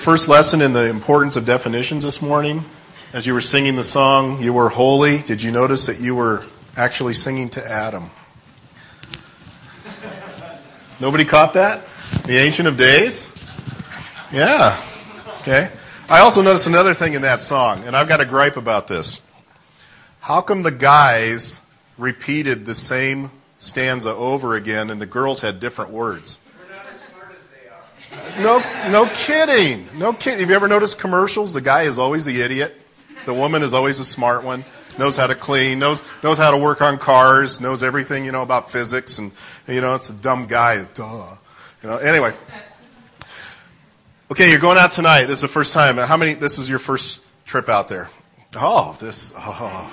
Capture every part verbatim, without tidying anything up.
First lesson in the importance of definitions this morning. As you were singing the song, "You Were Holy," did you notice that you were actually singing to Adam? Nobody caught that? The Ancient of Days? Yeah. Okay. I also noticed another thing in that song, and I've got a gripe about this. How come the guys repeated the same stanza over again and the girls had different words? No, no kidding. No kidding. Have you ever noticed commercials? The guy is always the idiot. The woman is always the smart one. Knows how to clean. Knows knows how to work on cars. Knows everything, you know, about physics. And you know, it's a dumb guy. Duh. You know. Anyway. Okay, you're going out tonight. This is the first time. How many? This is your first trip out there. Oh, this. Oh,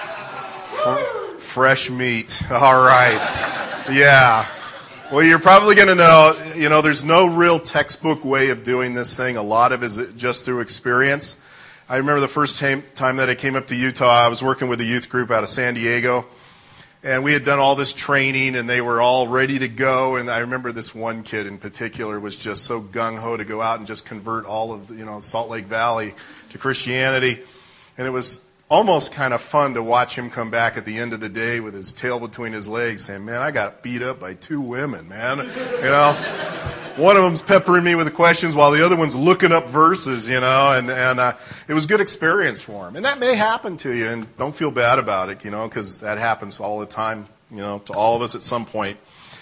fresh meat. All right. Yeah. Well, you're probably going to know, you know, there's no real textbook way of doing this thing. A lot of it is just through experience. I remember the first time, time that I came up to Utah, I was working with a youth group out of San Diego, and we had done all this training, and they were all ready to go, and I remember this one kid in particular was just so gung-ho to go out and just convert all of, you know, Salt Lake Valley to Christianity, and it was almost kind of fun to watch him come back at the end of the day with his tail between his legs saying, "Man, I got beat up by two women, man." You know, one of them's peppering me with questions while the other one's looking up verses, you know, and, and uh, it was good experience for him. And that may happen to you, and don't feel bad about it, you know, because that happens all the time, you know, to all of us at some point.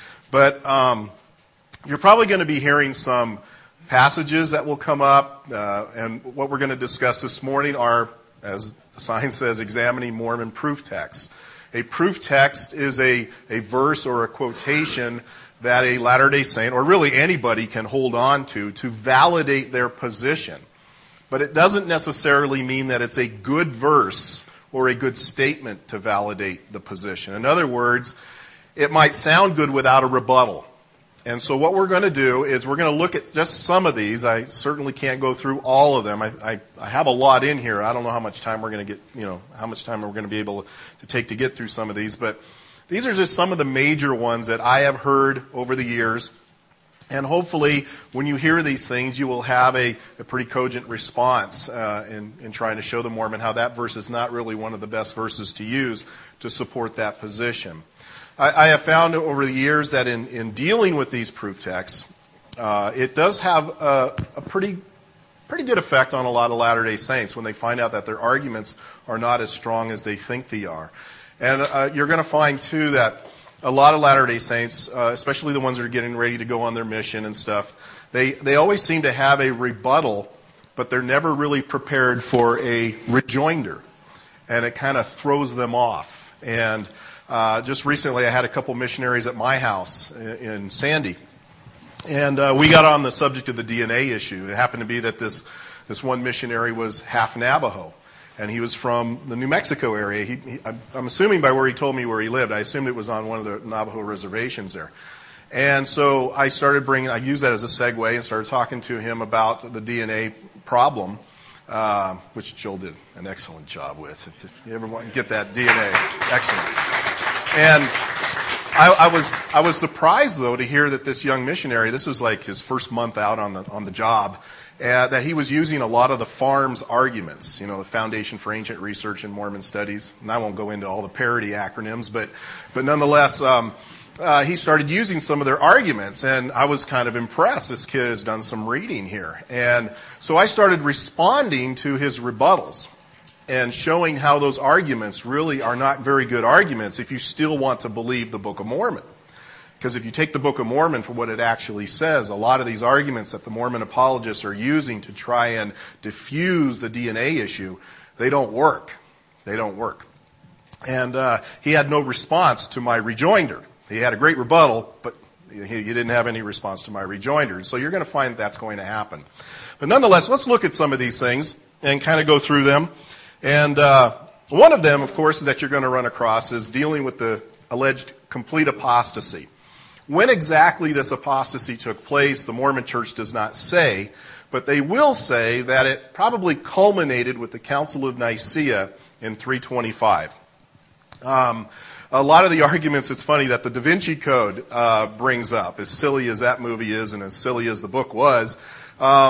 But um, you're probably going to be hearing some passages that will come up, uh, and what we're going to discuss this morning are, as the sign says, examining Mormon proof texts. A proof text is a, a verse or a quotation that a Latter-day Saint, or really anybody, can hold on to to validate their position. But it doesn't necessarily mean that it's a good verse or a good statement to validate the position. In other words, it might sound good without a rebuttal. And so what we're going to do is we're going to look at just some of these. I certainly can't go through all of them. I, I, I have a lot in here. I don't know how much time we're going to get, you know, how much time we're going to be able to take to get through some of these. But these are just some of the major ones that I have heard over the years. And hopefully when you hear these things, you will have a, a pretty cogent response uh, in, in trying to show the Mormon how that verse is not really one of the best verses to use to support that position. I have found over the years that in, in dealing with these proof texts, uh, it does have a, a pretty pretty good effect on a lot of Latter-day Saints when they find out that their arguments are not as strong as they think they are. And uh, you're going to find, too, that a lot of Latter-day Saints, uh, especially the ones that are getting ready to go on their mission and stuff, they, they always seem to have a rebuttal, but they're never really prepared for a rejoinder. And it kind of throws them off. And Uh, just recently, I had a couple missionaries at my house in, in Sandy, and uh, we got on the subject of the D N A issue. It happened to be that this this one missionary was half Navajo, and he was from the New Mexico area. He, he, I'm assuming by where he told me where he lived, I assumed it was on one of the Navajo reservations there. And so I started bringing, I used that as a segue and started talking to him about the D N A problem. Uh, which Joel did an excellent job with. If you ever want to get that D N A, excellent. And I, I was I was surprised though to hear that this young missionary, this was like his first month out on the on the job, uh, that he was using a lot of the FARMS arguments, you know, the Foundation for Ancient Research in Mormon Studies. And I won't go into all the parody acronyms, but but nonetheless. Um, Uh, he started using some of their arguments, and I was kind of impressed. This kid has done some reading here. And so I started responding to his rebuttals and showing how those arguments really are not very good arguments if you still want to believe the Book of Mormon. Because if you take the Book of Mormon for what it actually says, a lot of these arguments that the Mormon apologists are using to try and diffuse the D N A issue, they don't work. They don't work. And uh, he had no response to my rejoinder. He had a great rebuttal, but he didn't have any response to my rejoinder. So you're going to find that's going to happen. But nonetheless, let's look at some of these things and kind of go through them. And uh, one of them, of course, that you're going to run across is dealing with the alleged complete apostasy. When exactly this apostasy took place, the Mormon Church does not say, but they will say that it probably culminated with the Council of Nicaea in three twenty-five. Um, A lot of the arguments, it's funny, that the Da Vinci Code uh, brings up, as silly as that movie is and as silly as the book was, um,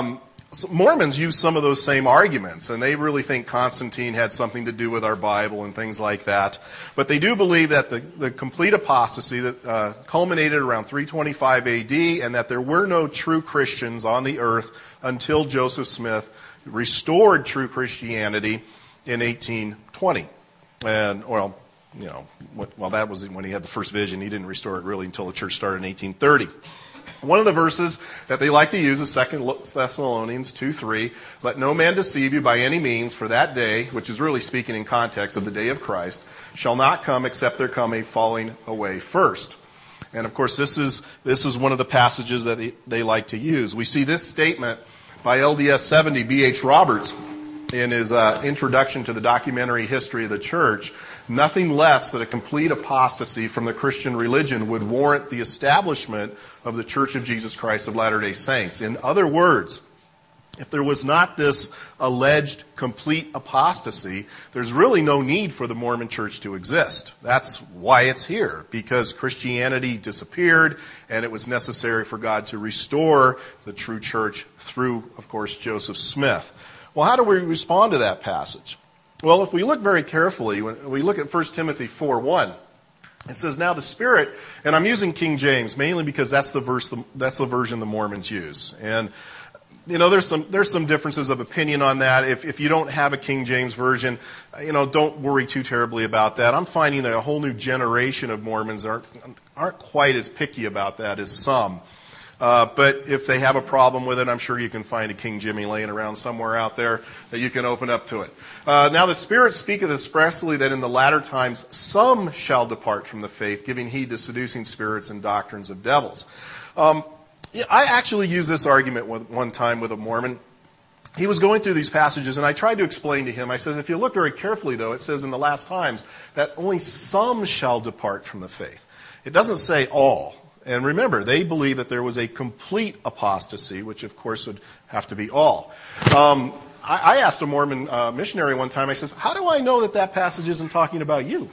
Mormons use some of those same arguments, and they really think Constantine had something to do with our Bible and things like that. But they do believe that the, the complete apostasy that uh, culminated around three twenty-five A D, and that there were no true Christians on the earth until Joseph Smith restored true Christianity in eighteen twenty. And, well, you know, well, that was when he had the first vision. He didn't restore it really until the church started in eighteen thirty. One of the verses that they like to use is Second Thessalonians two three. Let no man deceive you by any means, for that day, which is really speaking in context of the day of Christ, shall not come except there come a falling away first. And of course, this is this is one of the passages that they, they like to use. We see this statement by L D S seventy, B H Roberts, in his uh, introduction to the documentary history of the church. Nothing less than a complete apostasy from the Christian religion would warrant the establishment of the Church of Jesus Christ of Latter-day Saints. In other words, if there was not this alleged complete apostasy, there's really no need for the Mormon Church to exist. That's why it's here, because Christianity disappeared, and it was necessary for God to restore the true church through, of course, Joseph Smith. Well, how do we respond to that passage? Well, if we look very carefully, when we look at First Timothy four one, it says, now the Spirit, and I'm using King James mainly because that's the verse, that's the version the Mormons use. And, you know, there's some, there's some differences of opinion on that. If, if you don't have a King James version, you know, don't worry too terribly about that. I'm finding that a whole new generation of Mormons aren't, aren't quite as picky about that as some. Uh, but if they have a problem with it, I'm sure you can find a King Jimmy laying around somewhere out there that you can open up to it. Uh, now the Spirit speaketh expressly that in the latter times some shall depart from the faith, giving heed to seducing spirits and doctrines of devils. Um, I actually used this argument one time with a Mormon. He was going through these passages, and I tried to explain to him. I says, if you look very carefully, though, it says in the last times that only some shall depart from the faith. It doesn't say all. And remember, they believe that there was a complete apostasy, which of course would have to be all. Um, I, I asked a Mormon uh, missionary one time, I says, how do I know that that passage isn't talking about you?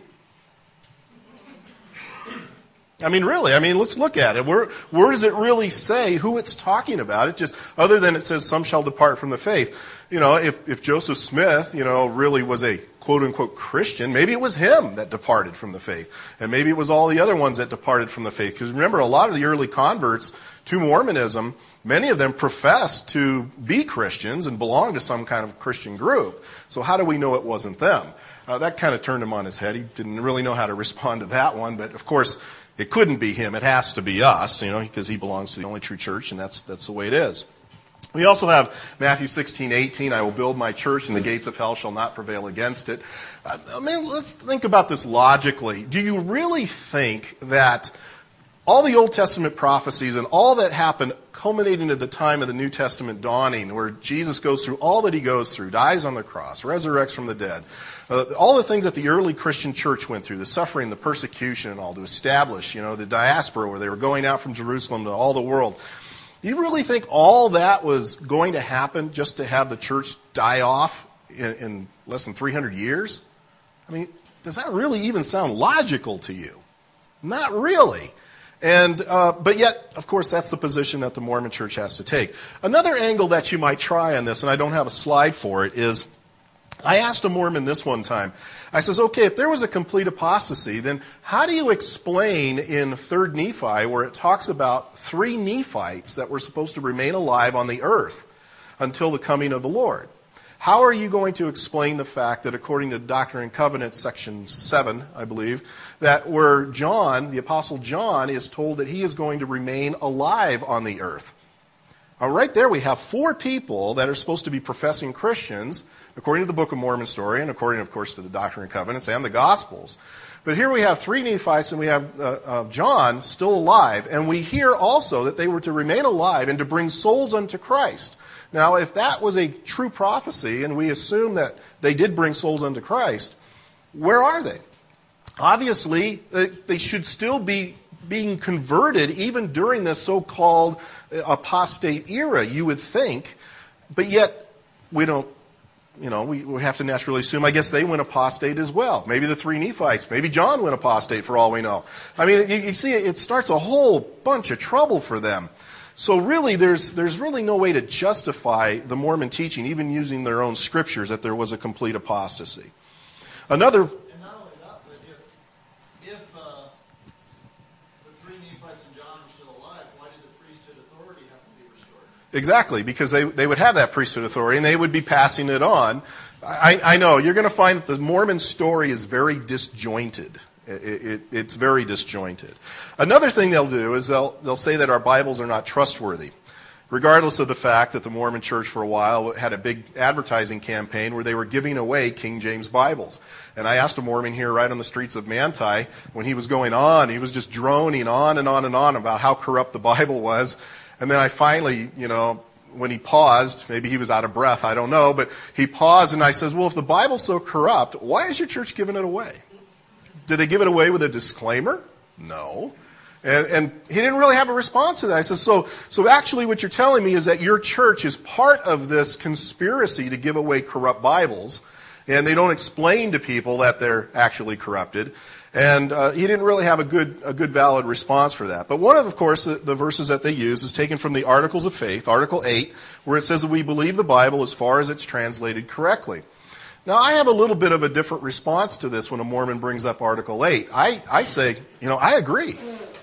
I mean, really, I mean, let's look at it. Where, where does it really say who it's talking about? It's just, other than it says some shall depart from the faith. You know, if, if Joseph Smith, you know, really was a quote-unquote Christian, maybe it was him that departed from the faith. And maybe it was all the other ones that departed from the faith. Because remember, a lot of the early converts to Mormonism, many of them professed to be Christians and belong to some kind of Christian group. So how do we know it wasn't them? Uh, that kind of turned him on his head. He didn't really know how to respond to that one. But of course, it couldn't be him. It has to be us, you know, because he belongs to the only true church, and that's that's the way it is. We also have Matthew sixteen eighteen, I will build my church, and the gates of hell shall not prevail against it. I mean, let's think about this logically. Do you really think that all the Old Testament prophecies and all that happened culminating at the time of the New Testament dawning, where Jesus goes through all that he goes through, dies on the cross, resurrects from the dead, uh, all the things that the early Christian church went through, the suffering, the persecution and all, to establish, you know, the diaspora where they were going out from Jerusalem to all the world. Do you really think all that was going to happen just to have the church die off in, in less than three hundred years? I mean, does that really even sound logical to you? Not really. And uh, but yet, of course, that's the position that the Mormon Church has to take. Another angle that you might try on this, and I don't have a slide for it, is I asked a Mormon this one time. I says, okay, if there was a complete apostasy, then how do you explain in Third Nephi, where it talks about three Nephites that were supposed to remain alive on the earth until the coming of the Lord? How are you going to explain the fact that according to Doctrine and Covenants, section seven, I believe, that where John, the Apostle John, is told that he is going to remain alive on the earth? Now, right there we have four people that are supposed to be professing Christians, according to the Book of Mormon story, and according, of course, to the Doctrine and Covenants and the Gospels. But here we have three Nephites, and we have uh, uh, John still alive, and we hear also that they were to remain alive and to bring souls unto Christ. Now, if that was a true prophecy, and we assume that they did bring souls unto Christ, where are they? Obviously, they should still be being converted even during this so-called apostate era, you would think. But yet, we don't, you know, we, we have to naturally assume, I guess they went apostate as well. Maybe the three Nephites. Maybe John went apostate for all we know. I mean, you, you see, it starts a whole bunch of trouble for them. So really, there's there's really no way to justify the Mormon teaching, even using their own scriptures, that there was a complete apostasy. Another... And not only that, but if, if uh, the three Nephites and John are still alive, why did the priesthood authority have to be restored? Exactly, because they, they would have that priesthood authority, and they would be passing it on. I, I know, you're going to find that the Mormon story is very disjointed. It, it, it's very disjointed. Another thing they'll do is they'll they'll say that our Bibles are not trustworthy, regardless of the fact that the Mormon Church for a while had a big advertising campaign where they were giving away King James Bibles. And I asked a Mormon here right on the streets of Manti, when he was going on, he was just droning on and on and on about how corrupt the Bible was. And then I finally, you know, when he paused, maybe he was out of breath, I don't know, but he paused and I says, well, if the Bible's so corrupt, why is your church giving it away? Did they give it away with a disclaimer? No. And, and he didn't really have a response to that. I said, so, so actually what you're telling me is that your church is part of this conspiracy to give away corrupt Bibles, and they don't explain to people that they're actually corrupted. And uh, he didn't really have a good, a good valid response for that. But one of, of course, the, the verses that they use is taken from the Articles of Faith, Article eight, where it says that we believe the Bible as far as it's translated correctly. Now, I have a little bit of a different response to this when a Mormon brings up Article eight. I, I say, you know, I agree.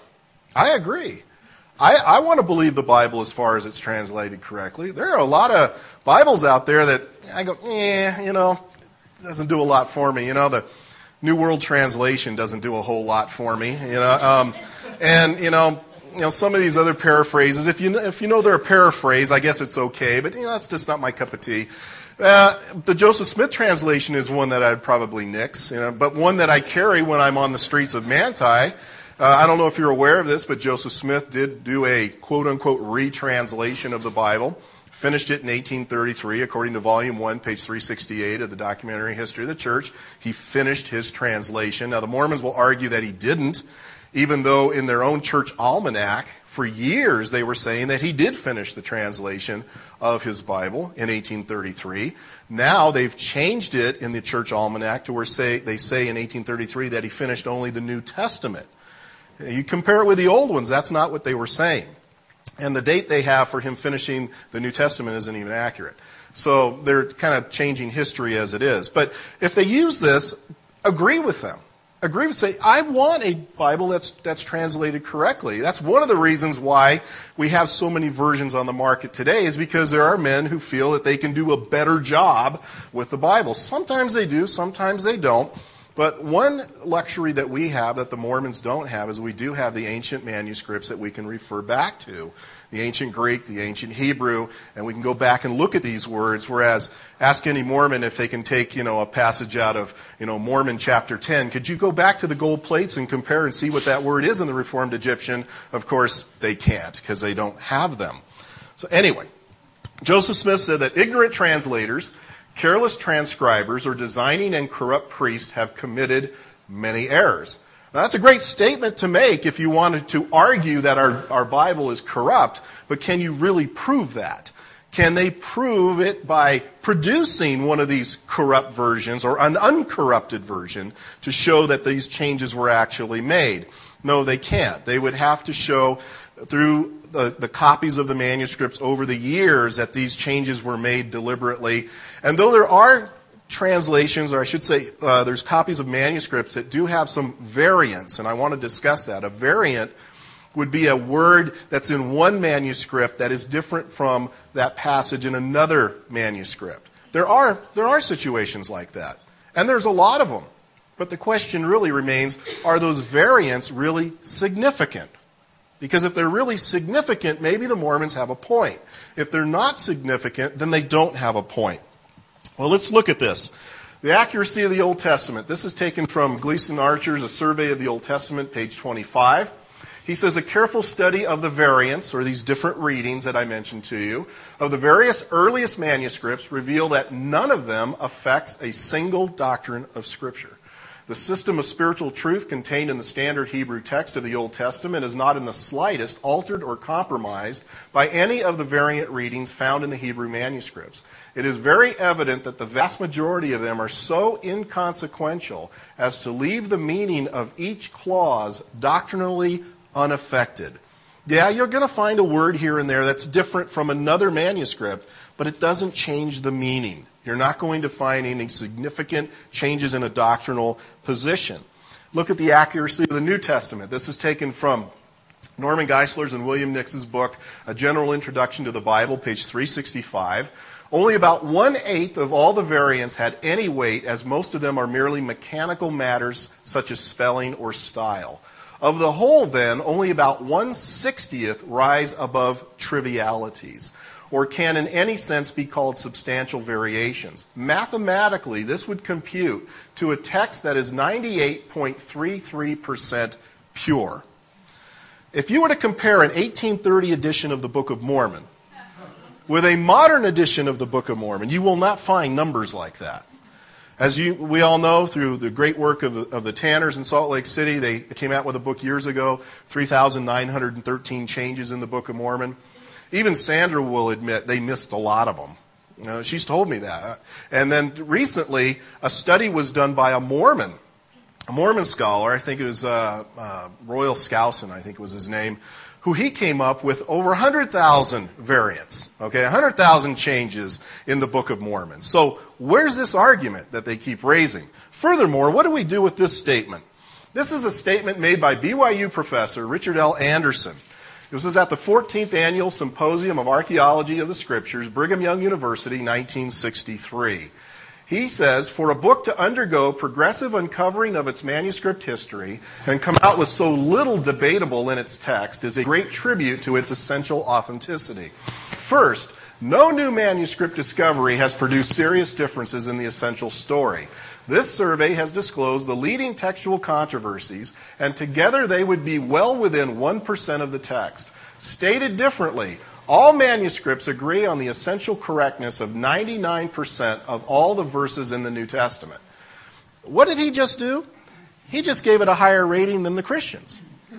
I agree. I, I want to believe the Bible as far as it's translated correctly. There are a lot of Bibles out there that I go, eh, you know, it doesn't do a lot for me. You know, the New World Translation doesn't do a whole lot for me. You know, um, and you know, you know, some of these other paraphrases. If you know, if you know they're a paraphrase, I guess it's okay. But you know, that's just not my cup of tea. Uh, the Joseph Smith translation is one that I'd probably nix, you know, but one that I carry when I'm on the streets of Manti. Uh, I don't know if you're aware of this, but Joseph Smith did do a quote-unquote retranslation of the Bible, finished it in eighteen thirty-three, according to Volume one, page three sixty-eight of the Documentary History of the Church. He finished his translation. Now, the Mormons will argue that he didn't, even though in their own church almanac, for years they were saying that he did finish the translation of his Bible in eighteen thirty-three. Now they've changed it in the church almanac to where say, they say in eighteen thirty-three that he finished only the New Testament. You compare it with the old ones, that's not what they were saying. And the date they have for him finishing the New Testament isn't even accurate. So they're kind of changing history as it is. But if they use this, agree with them. Agree with say, I want a Bible that's that's translated correctly. That's one of the reasons why we have so many versions on the market today, is because there are men who feel that they can do a better job with the Bible. Sometimes they do, sometimes they don't. But one luxury that we have that the Mormons don't have is we do have the ancient manuscripts that we can refer back to. The ancient Greek, the ancient Hebrew, and we can go back and look at these words, whereas ask any Mormon if they can take, you know, a passage out of, you know, Mormon chapter ten. Could you go back to the gold plates and compare and see what that word is in the Reformed Egyptian? Of course, they can't, because they don't have them. So anyway, Joseph Smith said that ignorant translators, careless transcribers, or designing and corrupt priests have committed many errors. Now, that's a great statement to make if you wanted to argue that our, our Bible is corrupt, but can you really prove that? Can they prove it by producing one of these corrupt versions or an uncorrupted version to show that these changes were actually made? No, they can't. They would have to show through the, the copies of the manuscripts over the years that these changes were made deliberately. And though there are translations, or I should say uh, there's copies of manuscripts that do have some variants, and I want to discuss that. A variant would be a word that's in one manuscript that is different from that passage in another manuscript. There are, there are situations like that, and there's a lot of them. But the question really remains, are those variants really significant? Because if they're really significant, maybe the Mormons have a point. If they're not significant, then they don't have a point. Well, let's look at this. The accuracy of the Old Testament. This is taken from Gleason Archer's A Survey of the Old Testament, page twenty-five. He says, a careful study of the variants, or these different readings that I mentioned to you, of the various earliest manuscripts reveal that none of them affects a single doctrine of Scripture. The system of spiritual truth contained in the standard Hebrew text of the Old Testament is not in the slightest altered or compromised by any of the variant readings found in the Hebrew manuscripts. It is very evident that the vast majority of them are so inconsequential as to leave the meaning of each clause doctrinally unaffected. Yeah, you're going to find a word here and there that's different from another manuscript, but it doesn't change the meaning. You're not going to find any significant changes in a doctrinal position. Look at the accuracy of the New Testament. This is taken from Norman Geisler's and William Nix's book, A General Introduction to the Bible, page three sixty-five. Only about one-eighth of all the variants had any weight, as most of them are merely mechanical matters such as spelling or style. Of the whole, then, only about one-sixtieth rise above trivialities, or can in any sense be called substantial variations. Mathematically, this would compute to a text that is ninety-eight point three three percent pure. If you were to compare an eighteen thirty edition of the Book of Mormon with a modern edition of the Book of Mormon, you will not find numbers like that. As you, we all know, through the great work of the, of the Tanners in Salt Lake City, they came out with a book years ago, three thousand nine hundred thirteen changes in the Book of Mormon. Even Sandra will admit they missed a lot of them. You know, she's told me that. And then recently, a study was done by a Mormon, a Mormon scholar, I think it was uh, uh, Royal Skousen, I think was his name, who he came up with over one hundred thousand variants, okay, one hundred thousand changes in the Book of Mormon. So where's this argument that they keep raising? Furthermore, what do we do with this statement? This is a statement made by B Y U professor Richard L. Anderson. This was at the fourteenth Annual Symposium of Archaeology of the Scriptures, Brigham Young University, nineteen sixty-three. He says, for a book to undergo progressive uncovering of its manuscript history and come out with so little debatable in its text is a great tribute to its essential authenticity. First, no new manuscript discovery has produced serious differences in the essential story. This survey has disclosed the leading textual controversies, and together they would be well within one percent of the text. Stated differently, all manuscripts agree on the essential correctness of ninety-nine percent of all the verses in the New Testament. What did he just do? He just gave it a higher rating than the Christians.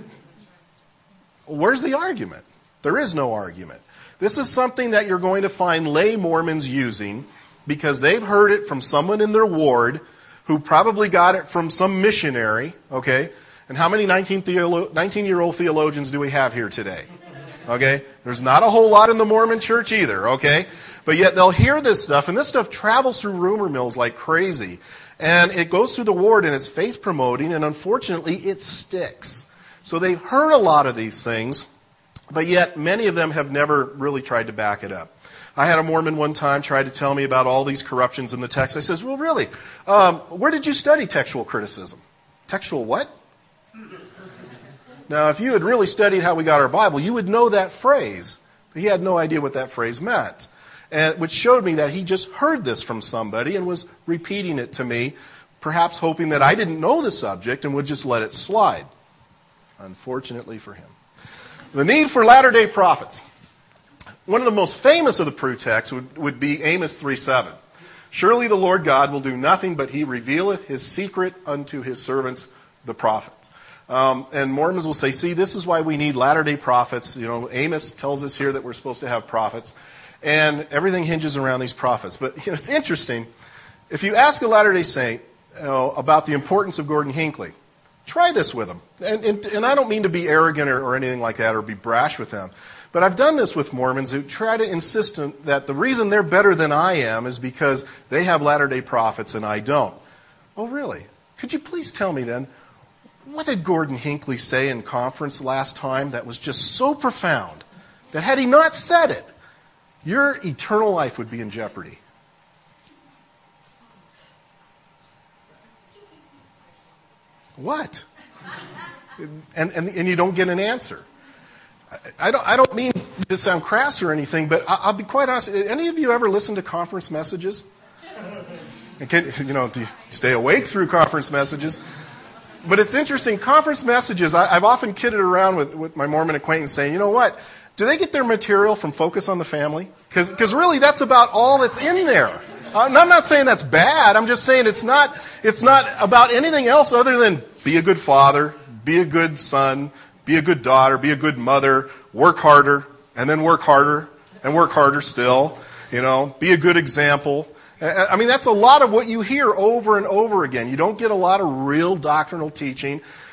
Where's the argument? There is no argument. This is something that you're going to find lay Mormons using because they've heard it from someone in their ward who probably got it from some missionary, okay? And how many nineteen-year-old theologians do we have here today? Okay? There's not a whole lot in the Mormon church either, okay? But yet they'll hear this stuff, and this stuff travels through rumor mills like crazy. And it goes through the ward, and it's faith-promoting, and unfortunately, it sticks. So they've heard a lot of these things, but yet many of them have never really tried to back it up. I had a Mormon one time try to tell me about all these corruptions in the text. I says, well, really, um, where did you study textual criticism? Textual what? Now, if you had really studied how we got our Bible, you would know that phrase. But he had no idea what that phrase meant, and which showed me that he just heard this from somebody and was repeating it to me, perhaps hoping that I didn't know the subject and would just let it slide. Unfortunately for him. The need for latter-day prophets. One of the most famous of the proof texts would, would be Amos three seven. Surely the Lord God will do nothing, but he revealeth his secret unto his servants, the prophets. Um, and Mormons will say, see, this is why we need latter-day prophets. You know, Amos tells us here that we're supposed to have prophets. And everything hinges around these prophets. But you know, it's interesting. If you ask a Latter-day Saint you know, about the importance of Gordon Hinckley, try this with him. And, and, and I don't mean to be arrogant or, or anything like that or be brash with them. But I've done this with Mormons who try to insist that the reason they're better than I am is because they have Latter-day prophets and I don't. Oh, really? Could you please tell me then, what did Gordon Hinckley say in conference last time that was just so profound that had he not said it, your eternal life would be in jeopardy? What? And, and, and you don't get an answer. I don't, I don't mean to sound crass or anything, but I'll be quite honest. Any of you ever listen to conference messages? And can, you know, do you stay awake through conference messages? But it's interesting. Conference messages, I, I've often kidded around with, with my Mormon acquaintance saying, you know what? Do they get their material from Focus on the Family? Because really that's about all that's in there. And I'm not saying that's bad. I'm just saying it's not, it's not about anything else other than be a good father, be a good son, be a good daughter, be a good mother, work harder, and then work harder, and work harder still. You know, be a good example. I mean, that's a lot of what you hear over and over again. You don't get a lot of real doctrinal teaching.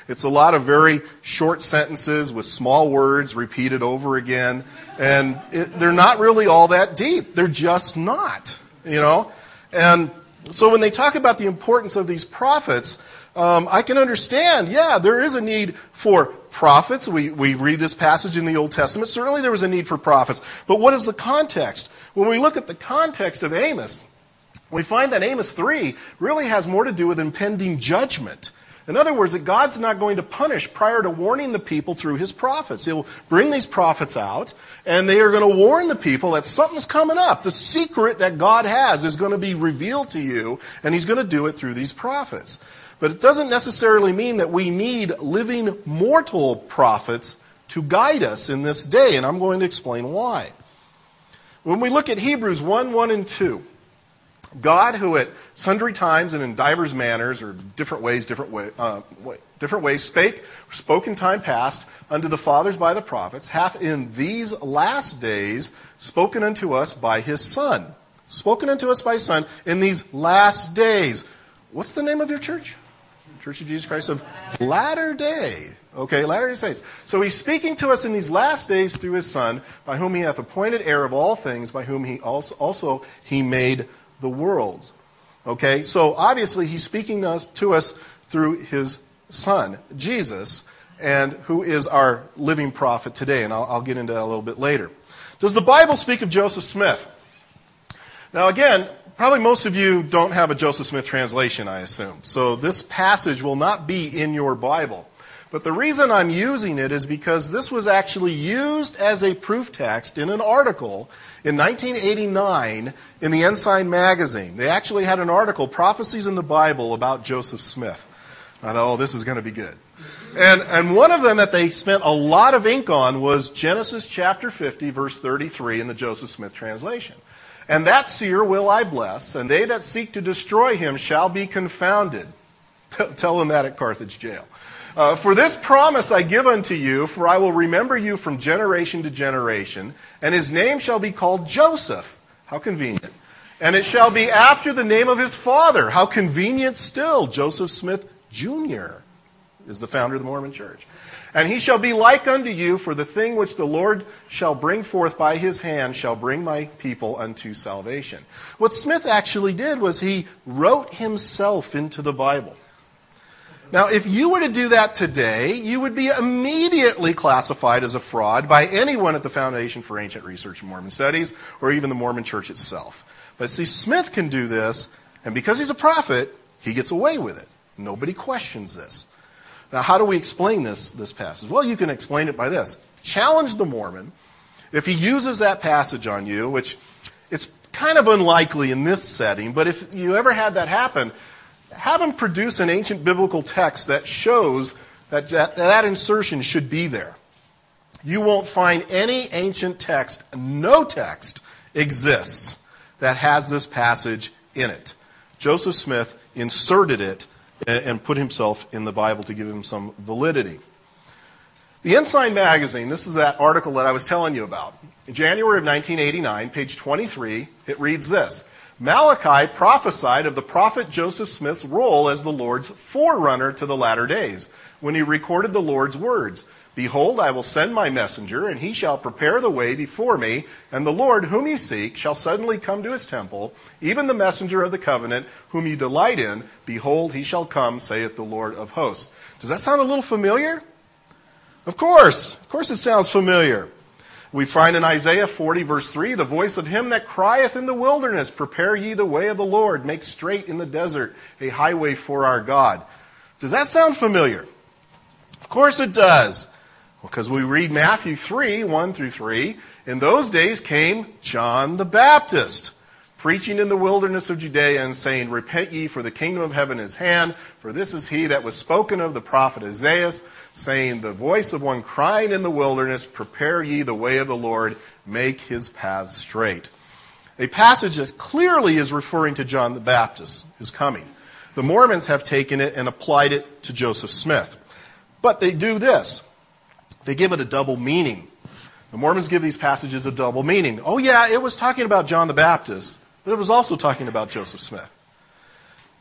It's a lot of very short sentences with small words repeated over again. And it, they're not really all that deep. They're just not, you know. And so when they talk about the importance of these prophets, um, I can understand, yeah, there is a need for prophets. We, we read this passage in the Old Testament. Certainly there was a need for prophets. But what is the context? When we look at the context of Amos, we find that Amos three really has more to do with impending judgment. In other words, that God's not going to punish prior to warning the people through his prophets. He'll bring these prophets out, and they are going to warn the people that something's coming up. The secret that God has is going to be revealed to you, and he's going to do it through these prophets. But it doesn't necessarily mean that we need living mortal prophets to guide us in this day, and I'm going to explain why. When we look at Hebrews one, one, and two, God, who at sundry times and in divers manners, or different ways, different way, uh, way, different ways, spake, or spoke in time past unto the fathers by the prophets, hath in these last days spoken unto us by his Son. Spoken unto us by his Son in these last days. What's the name of your church? Church of Jesus Christ of Latter Day. Okay, Latter-day Saints. So he's speaking to us in these last days through his Son, by whom he hath appointed heir of all things, by whom he also, also he made the world. Okay, so obviously he's speaking to us, to us through his Son, Jesus, and who is our living prophet today, and I'll, I'll get into that a little bit later. Does the Bible speak of Joseph Smith? Now again, probably most of you don't have a Joseph Smith translation, I assume, so this passage will not be in your Bible. But the reason I'm using it is because this was actually used as a proof text in an article in nineteen eighty-nine in the Ensign magazine. They actually had an article, Prophecies in the Bible, about Joseph Smith. I thought, oh, this is going to be good. And, and one of them that they spent a lot of ink on was Genesis chapter fifty, verse thirty-three in the Joseph Smith translation. And that seer will I bless, and they that seek to destroy him shall be confounded. Tell them that at Carthage jail. Uh, for this promise I give unto you, for I will remember you from generation to generation, and his name shall be called Joseph. How convenient. And it shall be after the name of his father. How convenient still. Joseph Smith Junior is the founder of the Mormon Church. And he shall be like unto you, for the thing which the Lord shall bring forth by his hand shall bring my people unto salvation. What Smith actually did was he wrote himself into the Bible. Now, if you were to do that today, you would be immediately classified as a fraud by anyone at the Foundation for Ancient Research and Mormon Studies, or even the Mormon Church itself. But see, Smith can do this, and because he's a prophet, he gets away with it. Nobody questions this. Now, how do we explain this, this passage? Well, you can explain it by this. Challenge the Mormon. If he uses that passage on you, which it's kind of unlikely in this setting, but if you ever had that happen, have him produce an ancient biblical text that shows that that, that insertion should be there. You won't find any ancient text, no text exists that has this passage in it. Joseph Smith inserted it and put himself in the Bible to give him some validity. The Ensign magazine, this is that article that I was telling you about. In January of nineteen eighty-nine, page twenty-three, it reads this. Malachi prophesied of the prophet Joseph Smith's role as the Lord's forerunner to the latter days, when he recorded the Lord's words. Behold, I will send my messenger, and he shall prepare the way before me, and the Lord whom ye seek shall suddenly come to his temple, even the messenger of the covenant whom ye delight in. Behold, he shall come, saith the Lord of hosts. Does that sound a little familiar? Of course. Of course it sounds familiar. We find in Isaiah forty, verse three, the voice of him that crieth in the wilderness, prepare ye the way of the Lord, make straight in the desert a highway for our God. Does that sound familiar? Of course it does. Because we read Matthew three, one through three. In those days came John the Baptist, preaching in the wilderness of Judea and saying, Repent ye, for the kingdom of heaven is hand. For this is he that was spoken of the prophet Isaiah, saying, The voice of one crying in the wilderness, Prepare ye the way of the Lord, make his paths straight. A passage that clearly is referring to John the Baptist, his coming. The Mormons have taken it and applied it to Joseph Smith. But they do this. They give it a double meaning. The Mormons give these passages a double meaning. Oh yeah, it was talking about John the Baptist, but it was also talking about Joseph Smith.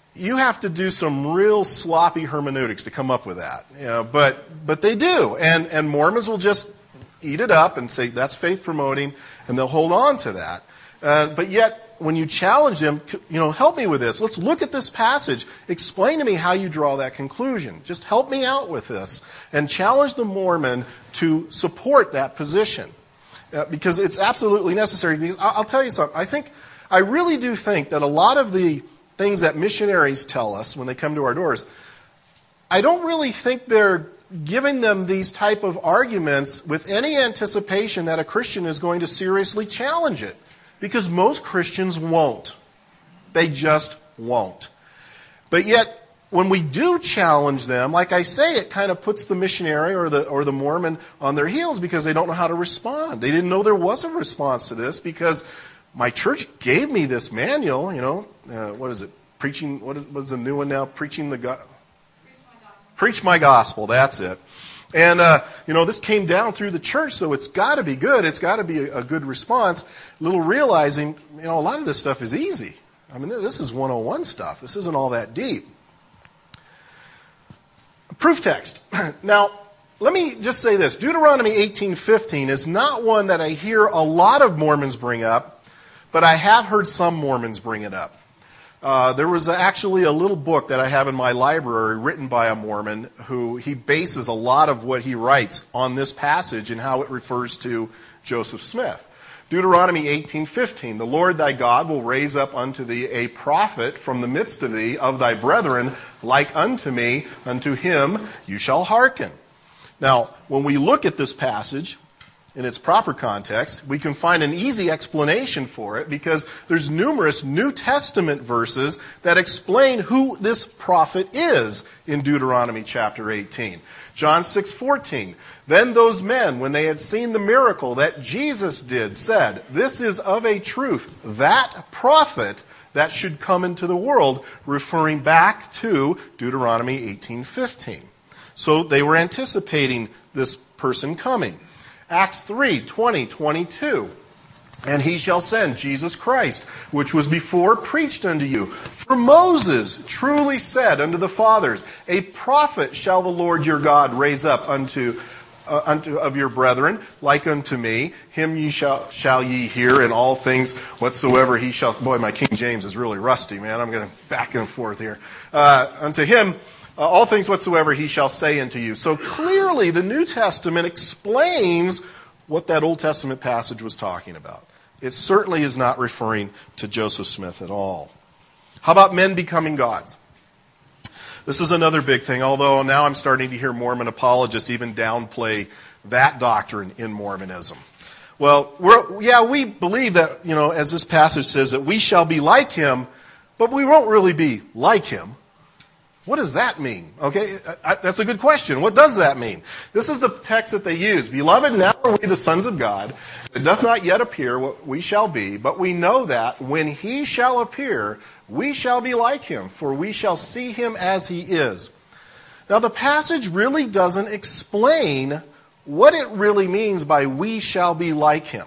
you have to do some real sloppy hermeneutics to come up with that. You know, but but they do. And, and Mormons will just eat it up and say, that's faith promoting, and they'll hold on to that. Uh, but yet, when you challenge them, you know, help me with this. Let's look at this passage. Explain to me how you draw that conclusion. Just help me out with this. And challenge the Mormon to support that position. Uh, because it's absolutely necessary. Because I'll, I'll tell you something. I think, I really do think that a lot of the things that missionaries tell us when they come to our doors, I don't really think they're giving them these type of arguments with any anticipation that a Christian is going to seriously challenge it. Because most Christians won't. They just won't. But yet, when we do challenge them, like I say, it kind of puts the missionary or the or the Mormon on their heels because they don't know how to respond. They didn't know there was a response to this because my church gave me this manual, you know, uh, what is it? Preaching, what is, what is the new one now? Preaching the gospel. Preach my gospel, that's it. And, uh, you know, this came down through the church, so it's got to be good. It's got to be a, a good response. Little realizing, you know, a lot of this stuff is easy. I mean, this is one oh one stuff. This isn't all that deep. Proof text. Now, let me just say this. Deuteronomy eighteen fifteen is not one that I hear a lot of Mormons bring up, but I have heard some Mormons bring it up. Uh, there was actually a little book that I have in my library written by a Mormon who he bases a lot of what he writes on this passage and how it refers to Joseph Smith. Deuteronomy eighteen fifteen, the Lord thy God will raise up unto thee a prophet from the midst of thee of thy brethren like unto me, unto him you shall hearken. Now, when we look at this passage in its proper context, we can find an easy explanation for it because there's numerous New Testament verses that explain who this prophet is in Deuteronomy chapter eighteen. John six fourteen, then those men, when they had seen the miracle that Jesus did, said, this is of a truth that prophet that should come into the world, referring back to Deuteronomy eighteen fifteen. So they were anticipating this person coming. Acts three, twenty, twenty-two. And he shall send Jesus Christ, which was before preached unto you. For Moses truly said unto the fathers, a prophet shall the Lord your God raise up unto, uh, unto of your brethren, like unto me. Him ye shall, shall ye hear in all things whatsoever he shall... Boy, my King James is really rusty, man. I'm going to back and forth here. Uh, unto him... Uh, all things whatsoever he shall say unto you. So clearly the New Testament explains what that Old Testament passage was talking about. It certainly is not referring to Joseph Smith at all. How about men becoming gods? This is another big thing, although now I'm starting to hear Mormon apologists even downplay that doctrine in Mormonism. Well, we're, yeah, we believe that, you know, as this passage says, that we shall be like him, but we won't really be like him. What does that mean? Okay, that's a good question. What does that mean? This is the text that they use. Beloved, now are we the sons of God. It doth not yet appear what we shall be, but we know that when he shall appear, we shall be like him, for we shall see him as he is. Now, the passage really doesn't explain what it really means by we shall be like him.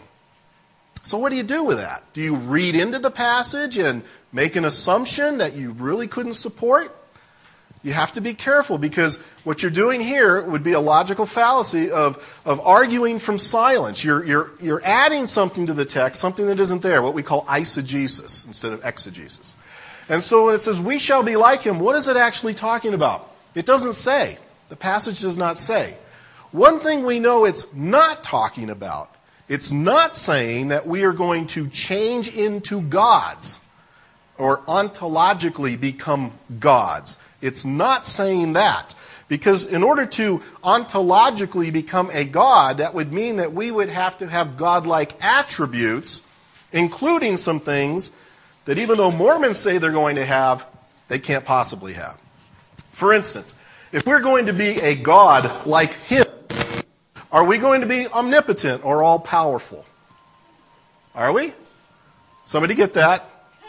So what do you do with that? Do you read into the passage and make an assumption that you really couldn't support? You have to be careful because what you're doing here would be a logical fallacy of, of arguing from silence. You're, you're, you're adding something to the text, something that isn't there, what we call eisegesis instead of exegesis. And so when it says, we shall be like him, what is it actually talking about? It doesn't say. The passage does not say. One thing we know it's not talking about, it's not saying that we are going to change into gods or ontologically become gods. It's not saying that. Because in order to ontologically become a god, that would mean that we would have to have godlike attributes, including some things that even though Mormons say they're going to have, they can't possibly have. For instance, if we're going to be a god like him, are we going to be omnipotent or all-powerful? Are we? Somebody get that?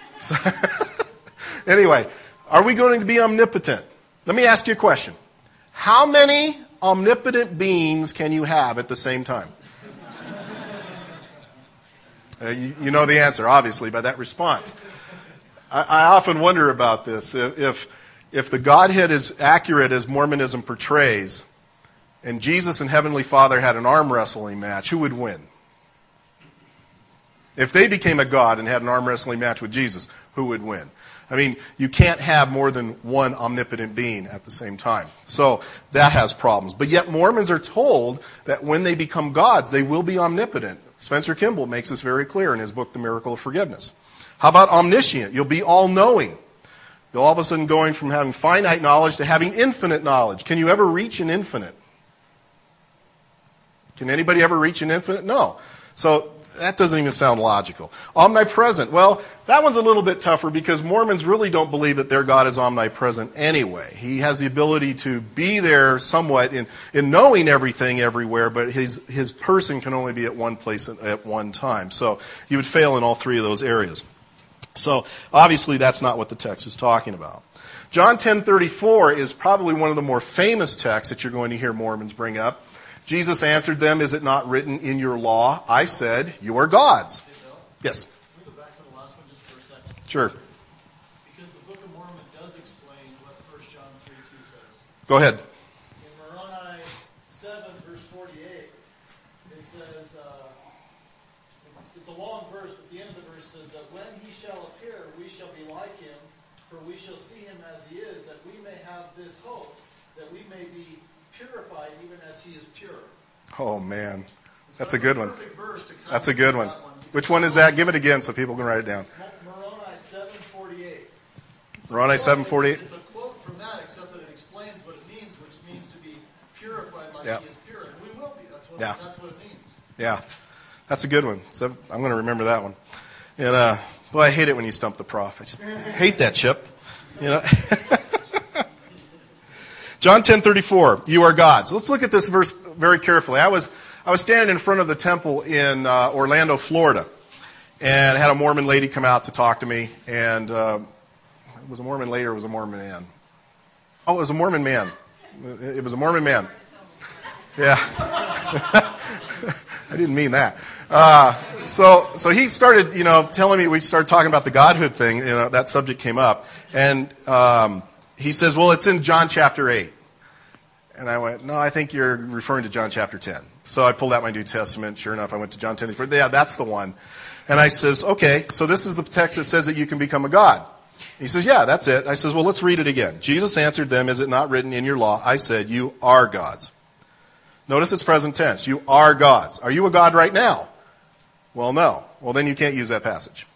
Anyway, are we going to be omnipotent? Let me ask you a question. How many omnipotent beings can you have at the same time? Uh, you, you know the answer, obviously, by that response. I, I often wonder about this. If, if the Godhead is accurate as Mormonism portrays, and Jesus and Heavenly Father had an arm wrestling match, who would win? If they became a god and had an arm wrestling match with Jesus, who would win? I mean, you can't have more than one omnipotent being at the same time. So that has problems. But yet Mormons are told that when they become gods, they will be omnipotent. Spencer Kimball makes this very clear in his book, The Miracle of Forgiveness. How about omniscient? You'll be all-knowing. You'll all of a sudden going from having finite knowledge to having infinite knowledge. Can you ever reach an infinite? Can anybody ever reach an infinite? No. So that doesn't even sound logical. Omnipresent. Well, that one's a little bit tougher because Mormons really don't believe that their God is omnipresent anyway. He has the ability to be there somewhat in, in knowing everything everywhere, but his, his person can only be at one place at, at one time. So he would fail in all three of those areas. So obviously that's not what the text is talking about. John ten thirty-four is probably one of the more famous texts that you're going to hear Mormons bring up. Jesus answered them, "Is it not written in your law? I said, you are gods." Hey, Bill, Yes. can we go back to the last one just for a second? Sure. Because the Book of Mormon does explain what First John three two says. Go ahead. In Moroni seven, verse forty-eight, it says, uh, it's, it's a long verse, but the end of the verse says that when he shall appear, we shall be like him, for we shall see him as he is, that we may have this hope, that we may be purified even as he is pure. Oh, man. So That's a good one. perfect verse to come That's a good from one. that one. Which one is that? Give it again so people can write it down. Moroni seven forty-eight. Moroni seven forty-eight. It's a quote from that, except that it explains what it means, which means to be purified like Yeah. he is pure. And we will be. That's what, Yeah. that's what it means. Yeah. That's a good one. So I'm going to remember that one. And, uh, boy, I hate it when you stump the prof. I just hate that, Chip. You know? John ten thirty-four, you are gods. Let's look at this verse very carefully. I was I was standing in front of the temple in uh, Orlando, Florida, and had a Mormon lady come out to talk to me. And uh, it was a Mormon lady or it was a Mormon man? Oh, it was a Mormon man. It was a Mormon man. Yeah. I didn't mean that. Uh, so so he started, you know, telling me, we started talking about the Godhood thing. You know, that subject came up. And um, he says, well, it's in John chapter eight. And I went, no, I think you're referring to John chapter ten. So I pulled out my New Testament. Sure enough, I went to John ten. Yeah, that's the one. And I says, okay, so this is the text that says that you can become a god. He says, yeah, that's it. I says, well, let's read it again. Jesus answered them, is it not written in your law? I said, you are gods. Notice it's present tense. You are gods. Are you a god right now? Well, no. Well, then you can't use that passage.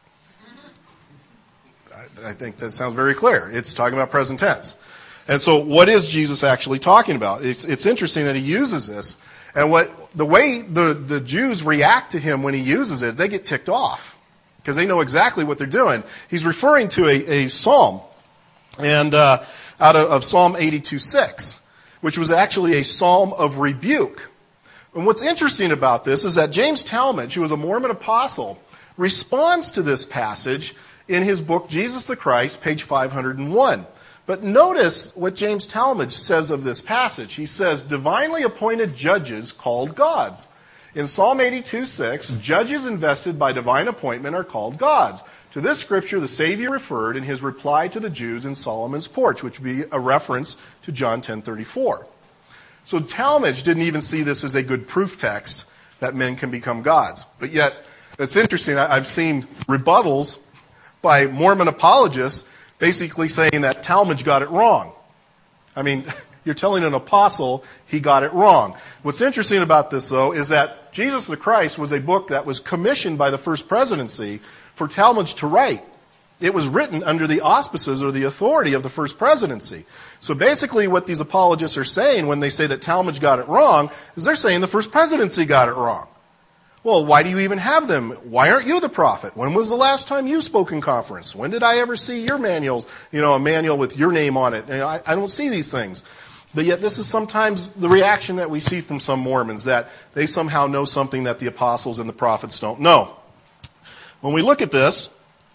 I, I think that sounds very clear. It's talking about present tense. And so what is Jesus actually talking about? It's, it's interesting that he uses this. And what the way the, the Jews react to him when he uses it, they get ticked off because they know exactly what they're doing. He's referring to a, a psalm, and uh, out of, of Psalm eighty-two six, which was actually a psalm of rebuke. And what's interesting about this is that James Talmage, who was a Mormon apostle, responds to this passage in his book, Jesus the Christ, page five hundred one. But notice what James Talmage says of this passage. He says, divinely appointed judges called gods. In Psalm eighty-two six, judges invested by divine appointment are called gods. To this scripture, the Savior referred in his reply to the Jews in Solomon's porch, which would be a reference to John ten thirty-four. So Talmage didn't even see this as a good proof text that men can become gods. But yet, it's interesting, I've seen rebuttals by Mormon apologists basically saying that Talmage got it wrong. I mean, you're telling an apostle he got it wrong. What's interesting about this, though, is that Jesus the Christ was a book that was commissioned by the First Presidency for Talmage to write. It was written under the auspices or the authority of the First Presidency. So basically what these apologists are saying when they say that Talmage got it wrong is they're saying the First Presidency got it wrong. Well, why do you even have them? Why aren't you the prophet? When was the last time you spoke in conference? When did I ever see your manuals, you know, a manual with your name on it? You know, I, I don't see these things. But yet this is sometimes the reaction that we see from some Mormons, that they somehow know something that the apostles and the prophets don't know. When we look at this,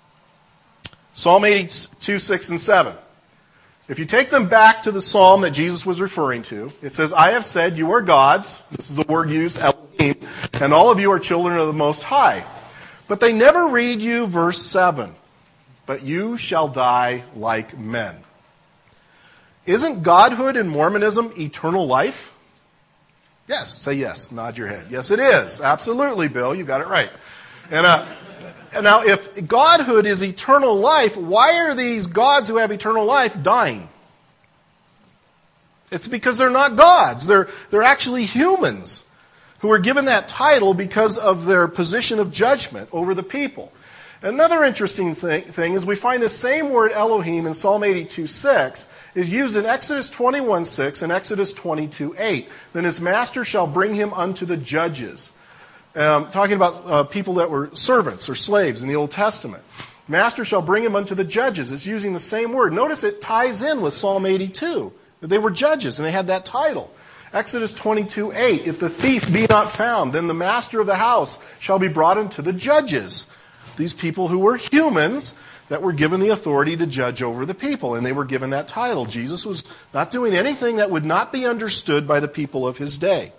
Psalm eighty-two, six, and seven. If you take them back to the psalm that Jesus was referring to, it says, I have said you are gods. This is the word used, Elohim, and all of you are children of the Most High. But they never read you verse seven. but you shall die like men. Isn't godhood in Mormonism eternal life? Yes. Say yes. Nod your head. Yes, it is. Absolutely, Bill. You got it right. And, uh, and now, if godhood is eternal life, why are these gods who have eternal life dying? It's because they're not gods. They're, they're actually humans who are given that title because of their position of judgment over the people. Another interesting thing, thing is we find the same word Elohim in Psalm eighty-two six is used in Exodus twenty-one six and Exodus twenty-two eight. Then his master shall bring him unto the judges. Um, talking about uh, people that were servants or slaves in the Old Testament. Master shall bring him unto the judges. It's using the same word. Notice it ties in with Psalm eighty-two. That they were judges and they had that title. Exodus twenty-two eight. If the thief be not found, then the master of the house shall be brought unto the judges. These people who were humans that were given the authority to judge over the people. And they were given that title. Jesus was not doing anything that would not be understood by the people of his day.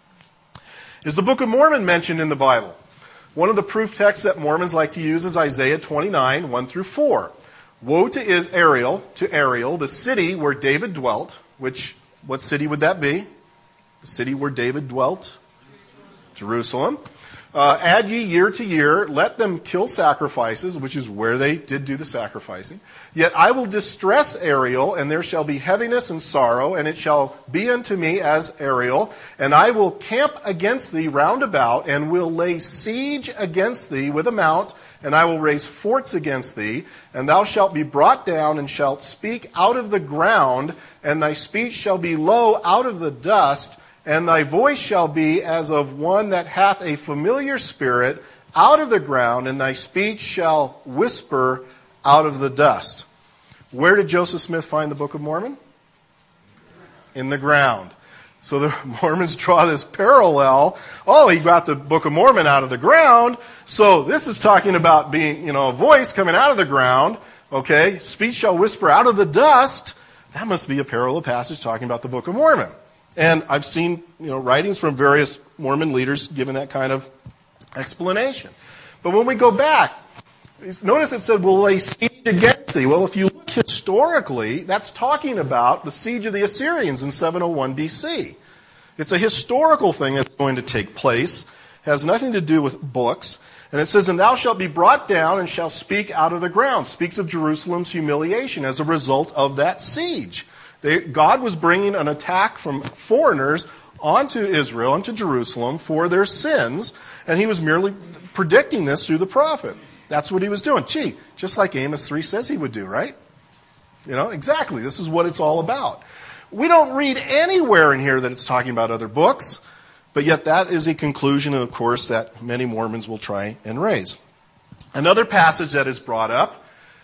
Is the Book of Mormon mentioned in the Bible? One of the proof texts that Mormons like to use is Isaiah twenty-nine, one through four. Woe to Ariel, to Ariel, the city where David dwelt. Which, what city would that be? The city where David dwelt? Jerusalem. Uh, add ye year to year, let them kill sacrifices, which is where they did do the sacrificing. Yet I will distress Ariel, and there shall be heaviness and sorrow, and it shall be unto me as Ariel, and I will camp against thee round about, and will lay siege against thee with a mount, and I will raise forts against thee, and thou shalt be brought down, and shalt speak out of the ground, and thy speech shall be low out of the dust, and thy voice shall be as of one that hath a familiar spirit out of the ground, and thy speech shall whisper out of the dust. Where did Joseph Smith find the Book of Mormon? In the ground. So the Mormons draw this parallel. Oh, he got the Book of Mormon out of the ground. So this is talking about being, you know, a voice coming out of the ground. Okay, speech shall whisper out of the dust. That must be a parallel passage talking about the Book of Mormon. And I've seen, you know, writings from various Mormon leaders giving that kind of explanation. But when we go back, notice it said, will lay siege against thee. Well, if you look historically, that's talking about the siege of the Assyrians in seven oh one B C. It's a historical thing that's going to take place. It has nothing to do with books. And it says, and thou shalt be brought down and shalt speak out of the ground. Speaks of Jerusalem's humiliation as a result of that siege. They, God was bringing an attack from foreigners onto Israel, onto Jerusalem, for their sins, and he was merely predicting this through the prophet. That's what he was doing. Gee, just like Amos three says he would do, right? You know, exactly. This is what it's all about. We don't read anywhere in here that it's talking about other books, but yet that is a conclusion, of course, that many Mormons will try and raise. Another passage that is brought up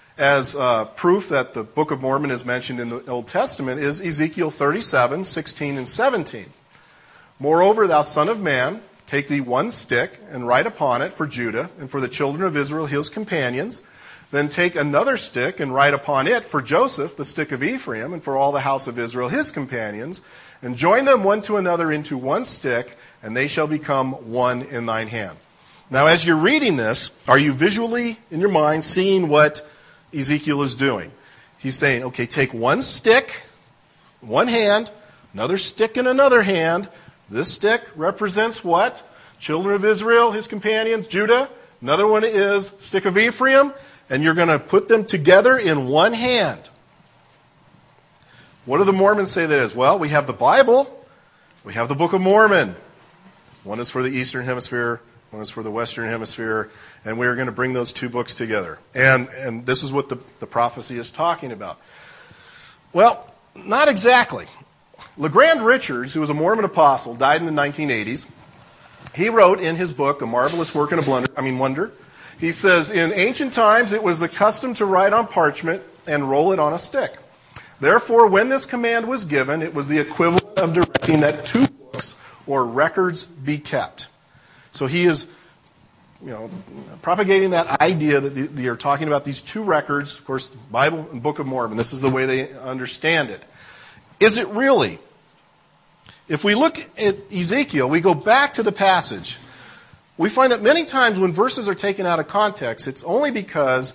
as uh, proof that the Book of Mormon is mentioned in the Old Testament is Ezekiel thirty-seven, sixteen and seventeen. Moreover, thou son of man, take thee one stick and write upon it for Judah and for the children of Israel his companions. Then take another stick and write upon it for Joseph, the stick of Ephraim, and for all the house of Israel his companions. And join them one to another into one stick, and they shall become one in thine hand. Now, as you're reading this, are you visually, in your mind, seeing what Ezekiel is doing? He's saying, okay, take one stick, one hand, another stick in another hand. This stick represents what? Children of Israel, his companions, Judah. Another one is stick of Ephraim. And you're going to put them together in one hand. What do the Mormons say that is? Well, we have the Bible. We have the Book of Mormon. One is for the Eastern Hemisphere. One is for the Western Hemisphere. And we're going to bring those two books together. And, and this is what the, the prophecy is talking about. Well, not exactly. LeGrand Richards, who was a Mormon apostle, died in the nineteen eighties. He wrote in his book, A Marvelous Work and a Blunder, I mean Wonder, he says, in ancient times it was the custom to write on parchment and roll it on a stick. Therefore, when this command was given, it was the equivalent of directing that two books or records be kept. So he is, you know, propagating that idea that they are talking about these two records, of course, Bible and Book of Mormon. This is the way they understand it. Is it really? If we look at Ezekiel, we go back to the passage. We find that many times when verses are taken out of context, it's only because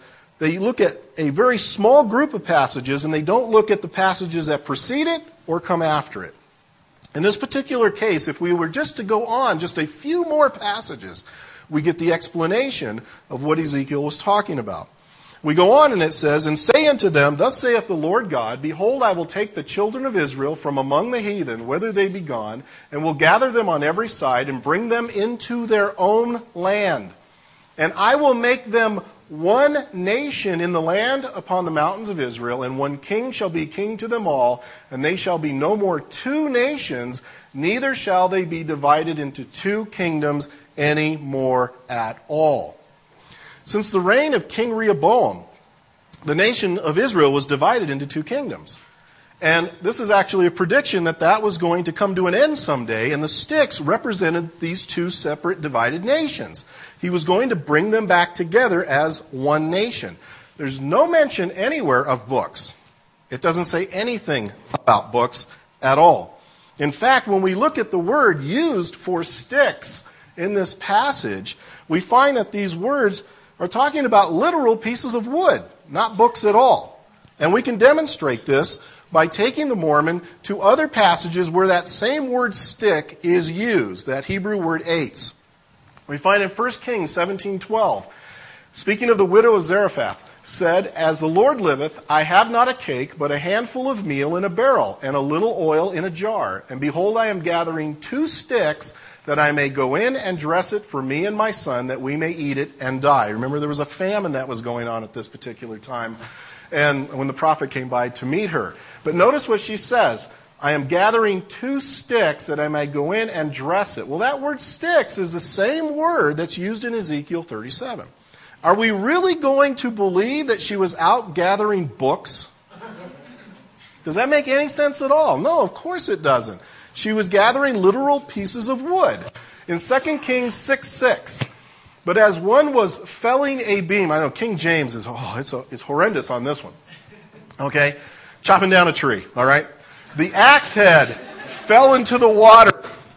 They look at a very small group of passages, and they don't look at the passages that precede it or come after it. In this particular case, if we were just to go on just a few more passages, we get the explanation of what Ezekiel was talking about. We go on and it says, "And say unto them, Thus saith the Lord God, Behold, I will take the children of Israel from among the heathen, whither they be gone, and will gather them on every side, and bring them into their own land. And I will make them one nation in the land upon the mountains of Israel, and one king shall be king to them all, and they shall be no more two nations, neither shall they be divided into two kingdoms any more at all." Since the reign of King Rehoboam, the nation of Israel was divided into two kingdoms. And this is actually a prediction that that was going to come to an end someday, and the sticks represented these two separate divided nations. He was going to bring them back together as one nation. There's no mention anywhere of books. It doesn't say anything about books at all. In fact, when we look at the word used for sticks in this passage, we find that these words are talking about literal pieces of wood, not books at all. And we can demonstrate this by taking the Mormon to other passages where that same word stick is used, that Hebrew word eitz. We find in First Kings seventeen twelve, speaking of the widow of Zarephath, said, "As the Lord liveth, I have not a cake, but a handful of meal in a barrel, and a little oil in a jar. And behold, I am gathering two sticks, that I may go in and dress it for me and my son, that we may eat it and die." Remember, there was a famine that was going on at this particular time, and when the prophet came by to meet her. But notice what she says, "I am gathering two sticks that I may go in and dress it." Well, that word sticks is the same word that's used in Ezekiel thirty-seven. Are we really going to believe that she was out gathering books? Does that make any sense at all? No, of course it doesn't. She was gathering literal pieces of wood. In Second Kings six six, "But as one was felling a beam," I know King James is, oh, it's, a, it's horrendous on this one. Okay? Chopping down a tree, all right? "The axe head fell into the water,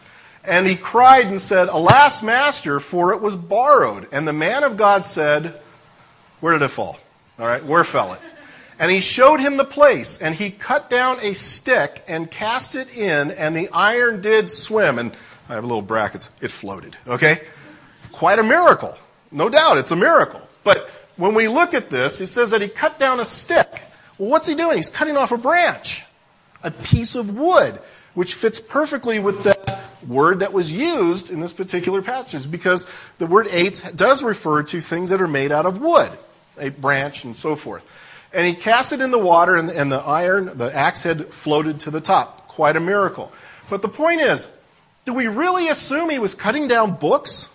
and he cried and said, Alas, master, for it was borrowed. And the man of God said," where did it fall? All right, where fell it? "And he showed him the place, and he cut down a stick and cast it in, and the iron did swim." And I have little brackets. It floated. Okay? Quite a miracle. No doubt, it's a miracle. But when we look at this, it says that he cut down a stick. Well, what's he doing? He's cutting off a branch, a piece of wood, which fits perfectly with that word that was used in this particular passage, because the word eitz does refer to things that are made out of wood, a branch and so forth. "And he cast it in the water, and, and the iron, the axe head, floated to the top." Quite a miracle. But the point is, do we really assume he was cutting down books?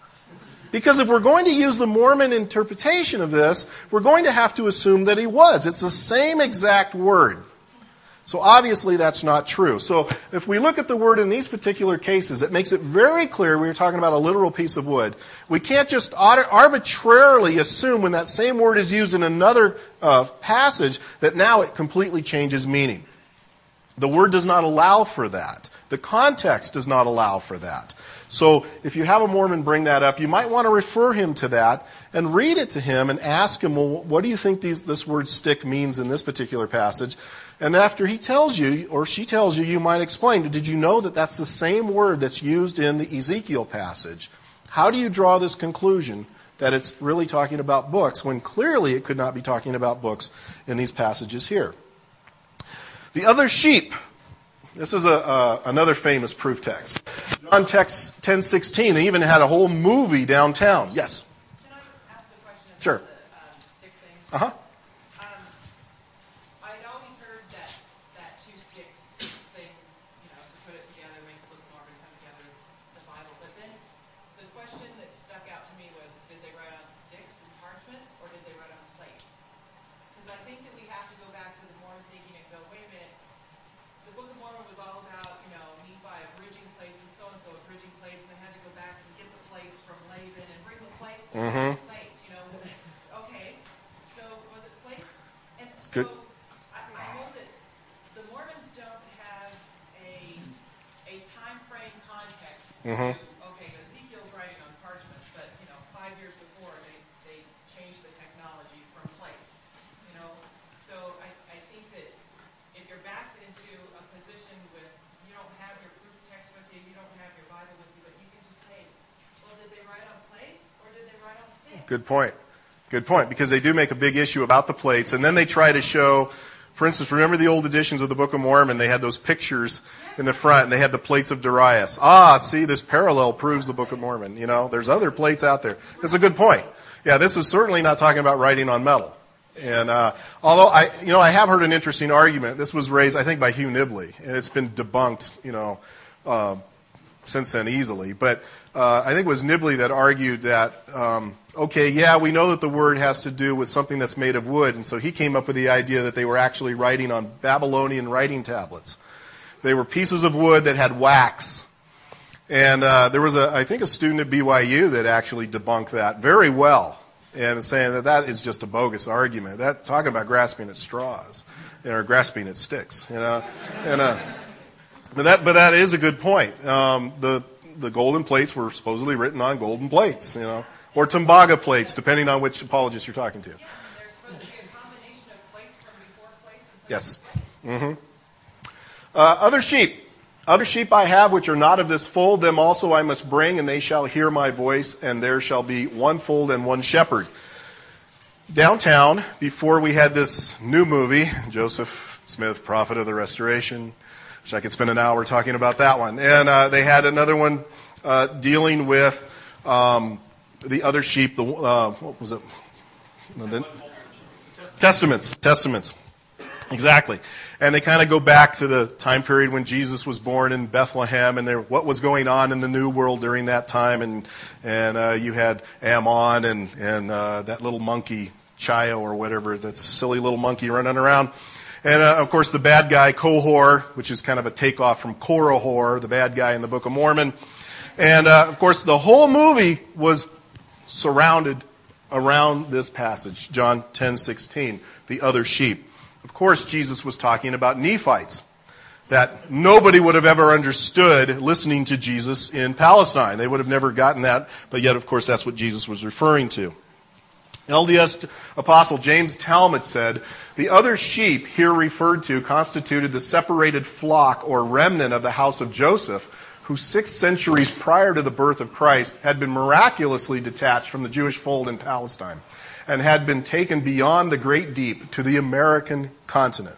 Because if we're going to use the Mormon interpretation of this, we're going to have to assume that he was. It's the same exact word. So obviously that's not true. So if we look at the word in these particular cases, it makes it very clear we are talking about a literal piece of wood. We can't just arbitrarily assume when that same word is used in another uh, passage that now it completely changes meaning. The word does not allow for that. The context does not allow for that. So if you have a Mormon bring that up, you might want to refer him to that and read it to him and ask him, well, what do you think these, this word stick means in this particular passage? And after he tells you, or she tells you, you might explain, did you know that that's the same word that's used in the Ezekiel passage? How do you draw this conclusion that it's really talking about books when clearly it could not be talking about books in these passages here? The other sheep. This is a, uh, another famous proof text. John ten sixteen. They even had a whole movie downtown. Yes? Can I ask a question about Sure. the um, stick thing? Uh-huh. Um, I'd always heard that that two sticks thing, you know, to put it together, make the Book of Mormon come together with the Bible. But then the question that stuck out to me was, did they write on sticks and parchment, or did they write on plates? Because I think that we have to go back to the Mormon thinking and go, wait a minute, the Book of Mormon was all about, you know, Nephi abridging plates and so and so abridging plates, and they had to go back and get the plates from Laban and bring the plates. Mm-hmm. Plates, you know. Okay, so was it plates? And so Good. I, I know that the Mormons don't have a a time frame context. Mm-hmm. Okay, Ezekiel's writing on parchments, but you know, five years before they they changed the technology from plates. did they write on plates or did they write on sticks? Good point. Good point, because they do make a big issue about the plates, and then they try to show, for instance, remember the old editions of the Book of Mormon? They had those pictures in the front, and they had the plates of Darius. Ah, see, this parallel proves the Book of Mormon. You know, there's other plates out there. That's a good point. Yeah, this is certainly not talking about writing on metal. And uh, although I, you know, I have heard an interesting argument. This was raised, I think, by Hugh Nibley, and it's been debunked, you know, uh, since then easily. But uh, I think it was Nibley that argued that, um, okay, yeah, we know that the word has to do with something that's made of wood, and so he came up with the idea that they were actually writing on Babylonian writing tablets. They were pieces of wood that had wax. And uh, there was, a, I think, a student at B Y U that actually debunked that very well, and saying that that is just a bogus argument. That talking about grasping at straws, or grasping at sticks, you know. And uh, but that, but that is a good point. Um, the the golden plates were supposedly written on golden plates, you know, or Tumbaga plates, depending on which apologist you're talking to. Yeah, there's supposed to be a combination of plates from before plates and Yes. Mm-hmm. Uh, other sheep. Other sheep I have which are not of this fold, them also I must bring, and they shall hear my voice, and there shall be one fold and one shepherd. Downtown, before we had this new movie, Joseph Smith, Prophet of the Restoration, which I could spend an hour talking about that one. And uh, they had another one uh, dealing with um, the other sheep, the uh, what was it? The, Testaments. Testaments. Exactly. And they kind of go back to the time period when Jesus was born in Bethlehem, and there, what was going on in the New World during that time. And and uh, you had Ammon and and uh, that little monkey Chio or whatever, that silly little monkey running around. And uh, of course the bad guy Kohor, which is kind of a takeoff from Korihor, the bad guy in the Book of Mormon. And uh, of course the whole movie was surrounded around this passage, John ten sixteen, the other sheep. Of course, Jesus was talking about Nephites, that nobody would have ever understood listening to Jesus in Palestine. They would have never gotten that, but yet, of course, that's what Jesus was referring to. L D S Apostle James Talmud said, the other sheep here referred to constituted the separated flock or remnant of the house of Joseph, who six centuries prior to the birth of Christ had been miraculously detached from the Jewish fold in Palestine, and had been taken beyond the great deep to the American continent.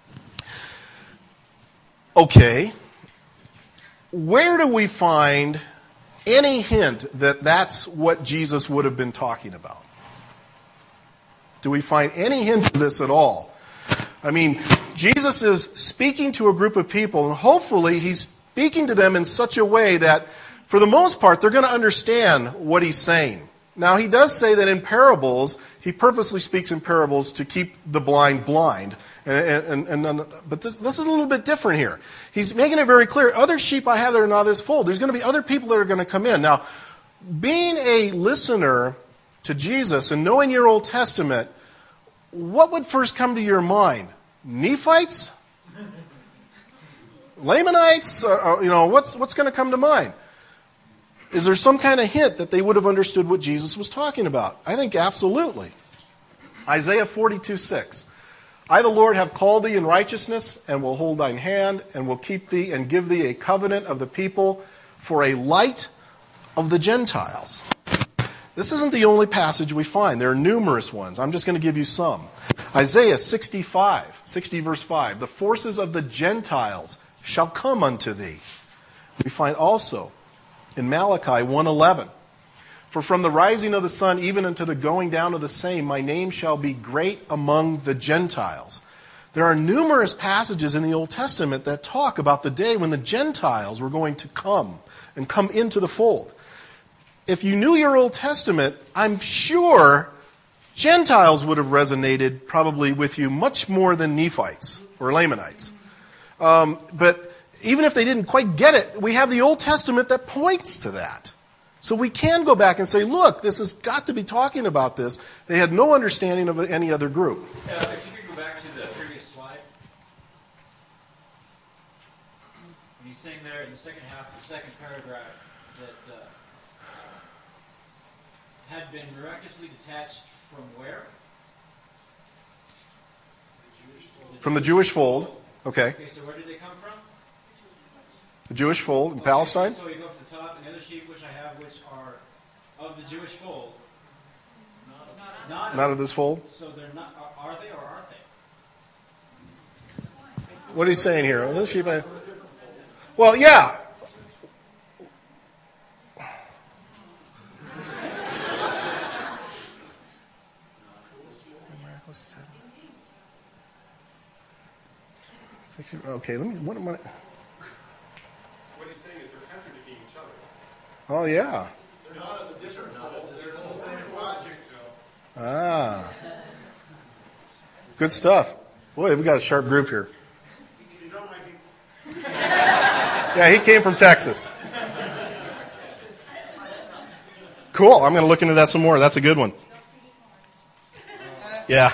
Okay, where do we find any hint that that's what Jesus would have been talking about? Do we find any hint of this at all? I mean, Jesus is speaking to a group of people, and hopefully he's speaking to them in such a way that, for the most part, they're going to understand what he's saying. Now, he does say that in parables, he purposely speaks in parables to keep the blind blind. And, and, and, but this, this is a little bit different here. He's making it very clear, other sheep I have that are not this fold. There's going to be other people that are going to come in. Now, being a listener to Jesus and knowing your Old Testament, what would first come to your mind? Nephites? Lamanites? Or, or, you know, what's, what's going to come to mind? Is there some kind of hint that they would have understood what Jesus was talking about? I think absolutely. Isaiah forty-two six. I, the Lord, have called thee in righteousness, and will hold thine hand, and will keep thee, and give thee a covenant of the people for a light of the Gentiles. This isn't the only passage we find. There are numerous ones. I'm just going to give you some. Isaiah sixty-five, sixty verse five. The forces of the Gentiles shall come unto thee. We find also in Malachi one eleven, for from the rising of the sun even unto the going down of the same, my name shall be great among the Gentiles. There are numerous passages in the Old Testament that talk about the day when the Gentiles were going to come and come into the fold. If you knew your Old Testament, I'm sure Gentiles would have resonated probably with you much more than Nephites or Lamanites. Um, but even if they didn't quite get it, we have the Old Testament that points to that. So we can go back and say, look, this has got to be talking about this. They had no understanding of any other group. Uh, if you could go back to the previous slide. When he's saying there in the second half, the second paragraph, that uh, had been miraculously detached from where? From the Jewish fold. Okay. Okay, so where did they come from? The Jewish fold in Okay, Palestine? So you go up to the top, and the other sheep which I have, which are of the Jewish fold. Not, Not of this fold? So they're not. Are, are they or aren't they? What are you saying here? Well, this sheep, I- well, yeah. Okay, let me. What am I? What he's saying is they're contradicting each other. Oh, yeah. They're not of the different fold. They're in the same project. Ah. Good stuff. Boy, we got a sharp group here. You don't like it. Yeah, he came from Texas. Cool. I'm going to look into that some more. That's a good one. Yeah.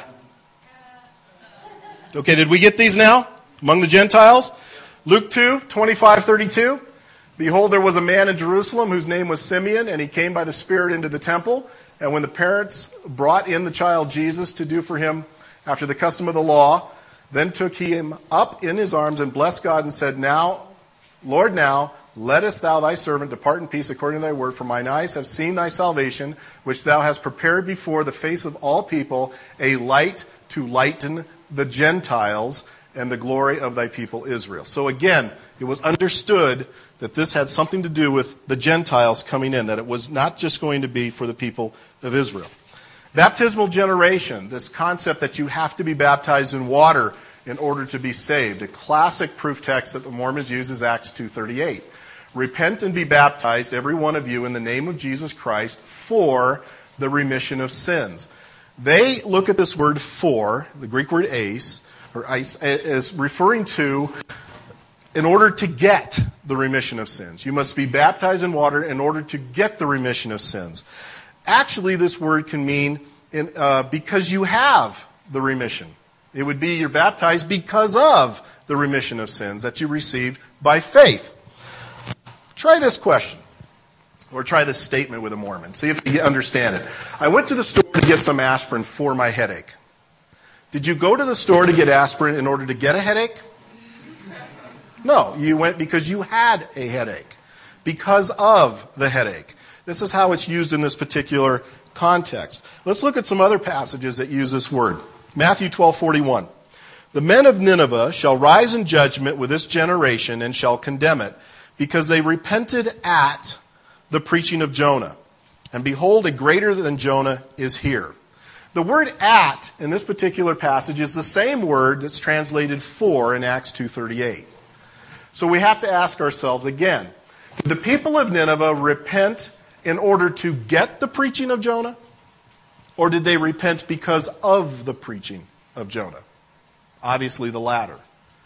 Okay, did we get these now? Among the Gentiles? Luke two, twenty-five, thirty-two. Behold, there was a man in Jerusalem whose name was Simeon, and he came by the Spirit into the temple. And when the parents brought in the child Jesus to do for him after the custom of the law, then took he him up in his arms and blessed God and said, Now, Lord, now, lettest thou thy servant depart in peace according to thy word, for mine eyes have seen thy salvation, which thou hast prepared before the face of all people, a light to lighten the Gentiles and the glory of thy people Israel. So again, it was understood that this had something to do with the Gentiles coming in, that it was not just going to be for the people of Israel. Baptismal generation, this concept that you have to be baptized in water in order to be saved. A classic proof text that the Mormons use is Acts two thirty-eight. Repent and be baptized, every one of you, in the name of Jesus Christ for the remission of sins. They look at this word for, the Greek word eis, or eis, as referring to in order to get the remission of sins. You must be baptized in water in order to get the remission of sins. Actually, this word can mean in, uh, because you have the remission. It would be you're baptized because of the remission of sins that you received by faith. Try this question, or try this statement with a Mormon. See if you understand it. I went to the store to get some aspirin for my headache. Did you go to the store to get aspirin in order to get a headache? No, you went because you had a headache, because of the headache. This is how it's used in this particular context. Let's look at some other passages that use this word. Matthew twelve forty-one. The men of Nineveh shall rise in judgment with this generation and shall condemn it, because they repented at the preaching of Jonah. And behold, a greater than Jonah is here. The word at in this particular passage is the same word that's translated for in Acts two thirty-eight. So we have to ask ourselves again, did the people of Nineveh repent in order to get the preaching of Jonah? Or did they repent because of the preaching of Jonah? Obviously the latter.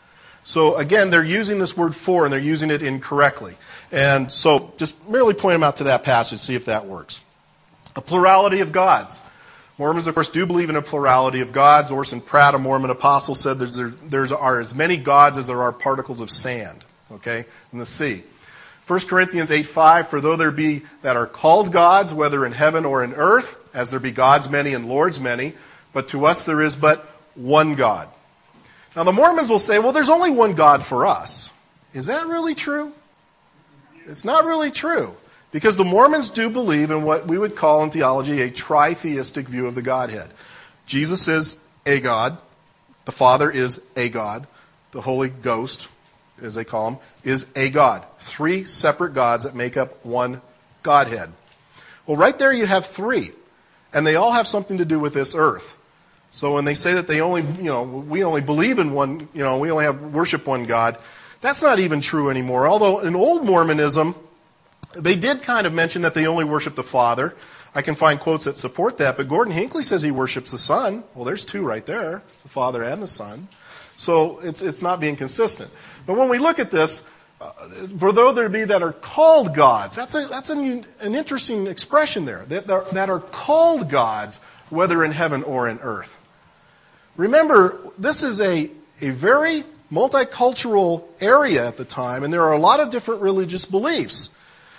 So again, they're using this word for, and they're using it incorrectly. And so just merely point them out to that passage, see if that works. A plurality of gods. Mormons, of course, do believe in a plurality of gods. Orson Pratt, a Mormon apostle, said there's, there there's, are as many gods as there are particles of sand, okay, in the sea. First Corinthians eight five, for though there be that are called gods, whether in heaven or in earth, as there be gods many and lords many, but to us there is but one God. Now the Mormons will say, well, there's only one God for us. Is that really true? It's not really true. Because the Mormons do believe in what we would call in theology a tritheistic view of the Godhead. Jesus is a God. The Father is a God. The Holy Ghost, as they call him, is a God. Three separate gods that make up one Godhead. Well, right there you have three. And they all have something to do with this earth. So when they say that they only, you know, we only believe in one, you know, we only have worship one God, that's not even true anymore. Although in old Mormonism, they did kind of mention that they only worship the Father. I can find quotes that support that, but Gordon Hinckley says he worships the Son. Well, there's two right there, the Father and the Son. So it's it's not being consistent. But when we look at this, uh, for though there be that are called gods, that's a, that's an, an interesting expression there, that, that are called gods, whether in heaven or in earth. Remember, this is a, a very multicultural area at the time, and there are a lot of different religious beliefs.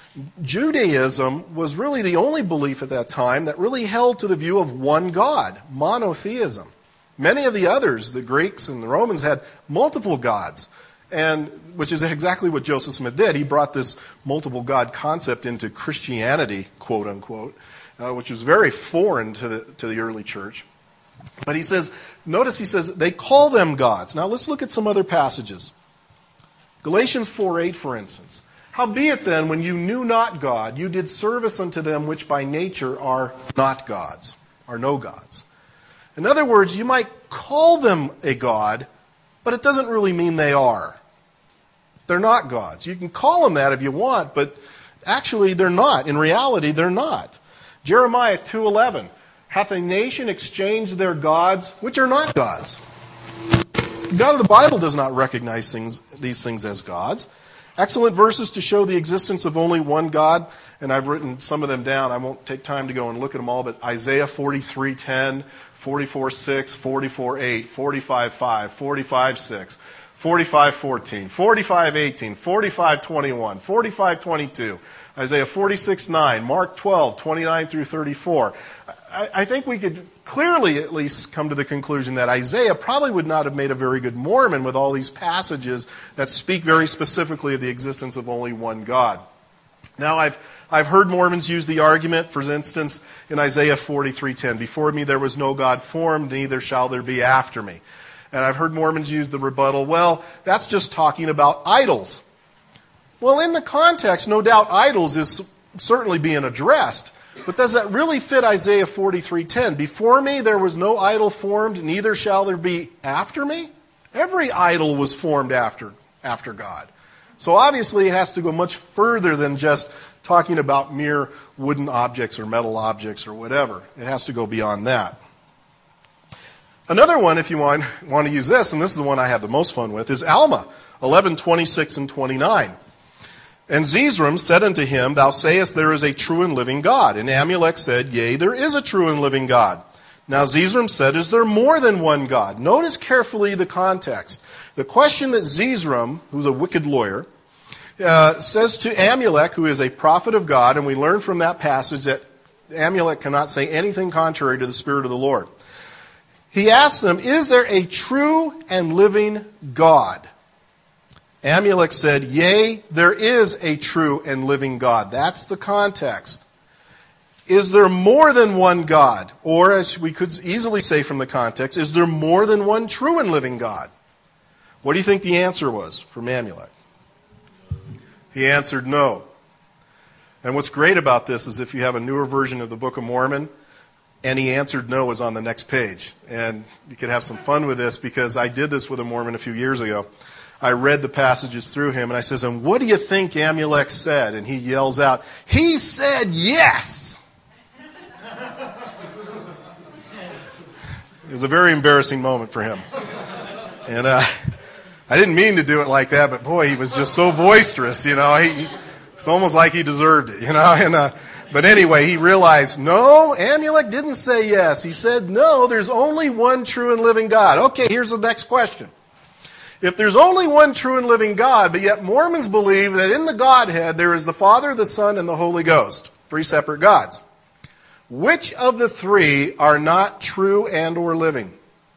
Judaism was really the only belief at that time that really held to the view of one God, monotheism. Many of the others, the Greeks and the Romans, had multiple gods. and which is exactly what Joseph Smith did. He brought this multiple God concept into Christianity, quote unquote, uh, which was very foreign to the, to the early church. But he says, notice he says, they call them gods. Now let's look at some other passages. Galatians four eight, for instance. Howbeit then, when you knew not God, you did service unto them which by nature are not gods, are no gods. In other words, you might call them a god, but it doesn't really mean they are. They're not gods. You can call them that if you want, but actually they're not. In reality, they're not. Jeremiah two eleven. Hath a nation exchanged their gods, which are not gods? The God of the Bible does not recognize things, these things as gods. Excellent verses to show the existence of only one God, and I've written some of them down. I won't take time to go and look at them all, but Isaiah forty-three ten, forty-four six, forty-four eight, forty-five five, forty-five six, forty-five fourteen, forty-five eighteen, forty-five twenty-one, forty-five twenty-two, Isaiah forty-six nine, Mark twelve, twenty-nine through thirty-four. I, I think we could clearly at least come to the conclusion that Isaiah probably would not have made a very good Mormon with all these passages that speak very specifically of the existence of only one God. Now, I've I've heard Mormons use the argument, for instance, in Isaiah forty-three ten, before me there was no God formed, neither shall there be after me. And I've heard Mormons use the rebuttal, well, that's just talking about idols. Well, in the context, no doubt idols is certainly being addressed. But does that really fit Isaiah forty-three ten? Before me there was no idol formed, neither shall there be after me? Every idol was formed after, after God. So obviously it has to go much further than just talking about mere wooden objects or metal objects or whatever. It has to go beyond that. Another one, if you want, want to use this, and this is the one I have the most fun with, is Alma eleven twenty-six and twenty-nine. And Zeezrom said unto him, Thou sayest there is a true and living God. And Amulek said, Yea, there is a true and living God. Now Zeezrom said, Is there more than one God? Notice carefully the context. The question that Zeezrom, who's a wicked lawyer, uh, says to Amulek, who is a prophet of God, and we learn from that passage that Amulek cannot say anything contrary to the Spirit of the Lord. He asks them, Is there a true and living God? Amulek said, Yea, there is a true and living God. That's the context. Is there more than one God? Or, as we could easily say from the context, is there more than one true and living God? What do you think the answer was from Amulek? He answered no. And what's great about this is if you have a newer version of the Book of Mormon, and he answered no is on the next page. And you could have some fun with this because I did this with a Mormon a few years ago. I read the passages through him, and I says, and what do you think Amulek said? And he yells out, he said yes! It was a very embarrassing moment for him. And uh, I didn't mean to do it like that, but boy, he was just so boisterous, you know. He, it's almost like he deserved it, you know. And uh, But anyway, he realized, no, Amulek didn't say yes. He said, no, there's only one true and living God. Okay, here's the next question. If there's only one true and living God, but yet Mormons believe that in the Godhead there is the Father, the Son, and the Holy Ghost, three separate gods, which of the three are not true and or living?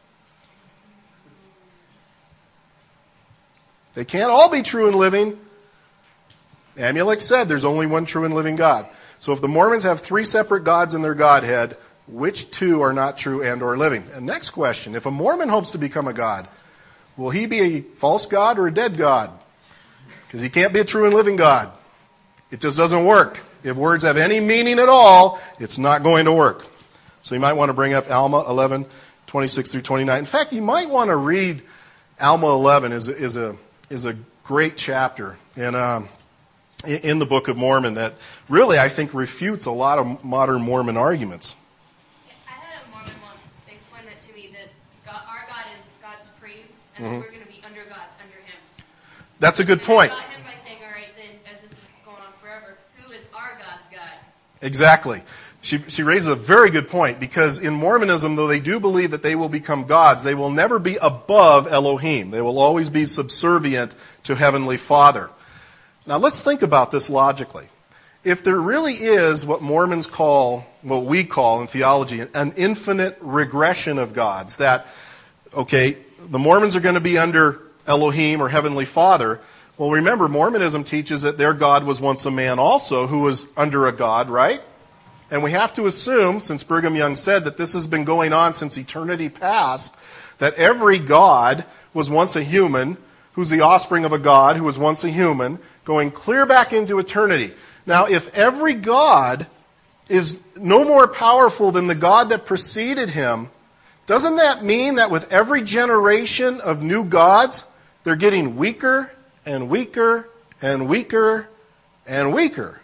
They can't all be true and living. Amulek said there's only one true and living God. So if the Mormons have three separate gods in their Godhead, which two are not true and or living? And next question, if a Mormon hopes to become a god, will he be a false god or a dead god? Because he can't be a true and living God. It just doesn't work. If words have any meaning at all, it's not going to work. So you might want to bring up Alma eleven, twenty-six through twenty-nine. In fact, you might want to read Alma eleven is a, is a, is a great chapter in, um, in the Book of Mormon that really, I think, refutes a lot of modern Mormon arguments. I had a Mormon once explain it to me that God, our God is God supreme, and Mm-hmm. that we're going to be under gods, under Him. That's a good And point. I got him by saying, all right, then, as this is going on forever, who is our God's God? Exactly. She, she raises a very good point because in Mormonism, though they do believe that they will become gods, they will never be above Elohim. They will always be subservient to Heavenly Father. Now let's think about this logically. If there really is what Mormons call, what we call in theology, an infinite regression of gods, that, okay, the Mormons are going to be under Elohim or Heavenly Father. Well, remember, Mormonism teaches that their God was once a man also who was under a God, right? And we have to assume, since Brigham Young said that this has been going on since eternity past, that every God was once a human, who's the offspring of a God who was once a human, going clear back into eternity. Now, if every God is no more powerful than the God that preceded him, doesn't that mean that with every generation of new gods, they're getting weaker and weaker and weaker and weaker?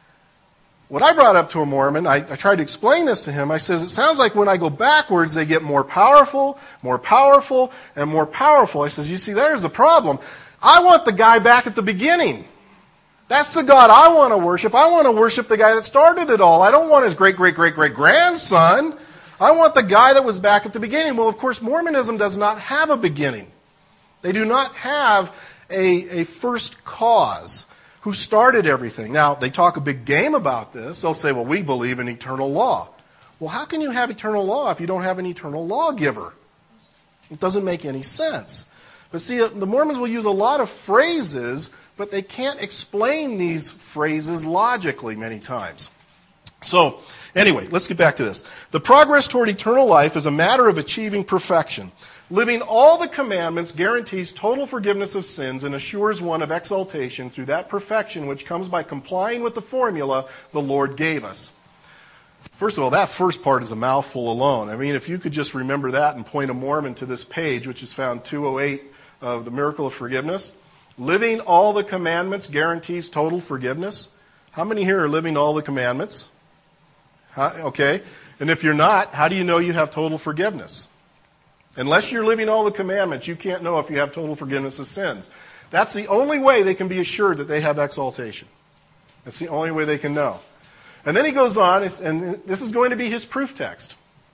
What I brought up to a Mormon, I, I tried to explain this to him. I says, it sounds like when I go backwards, they get more powerful, more powerful, and more powerful. I says, you see, there's the problem. I want the guy back at the beginning. That's the God I want to worship. I want to worship the guy that started it all. I don't want his great-great-great-great-grandson. I want the guy that was back at the beginning. Well, of course, Mormonism does not have a beginning. They do not have a, a first cause who started everything. Now, they talk a big game about this. They'll say, well, we believe in eternal law. Well, how can you have eternal law if you don't have an eternal lawgiver? It doesn't make any sense. But see, the Mormons will use a lot of phrases, but they can't explain these phrases logically many times. So, anyway, let's get back to this. The progress toward eternal life is a matter of achieving perfection. Living all the commandments guarantees total forgiveness of sins and assures one of exaltation through that perfection which comes by complying with the formula the Lord gave us. First of all, that first part is a mouthful alone. I mean, if you could just remember that and point a Mormon to this page, which is found two oh eight of the Miracle of Forgiveness. Living all the commandments guarantees total forgiveness. How many here are living all the commandments? Huh? Okay. And if you're not, how do you know you have total forgiveness? Unless you're living all the commandments, you can't know if you have total forgiveness of sins. That's the only way they can be assured that they have exaltation. That's the only way they can know. And then he goes on, and this is going to be his proof text.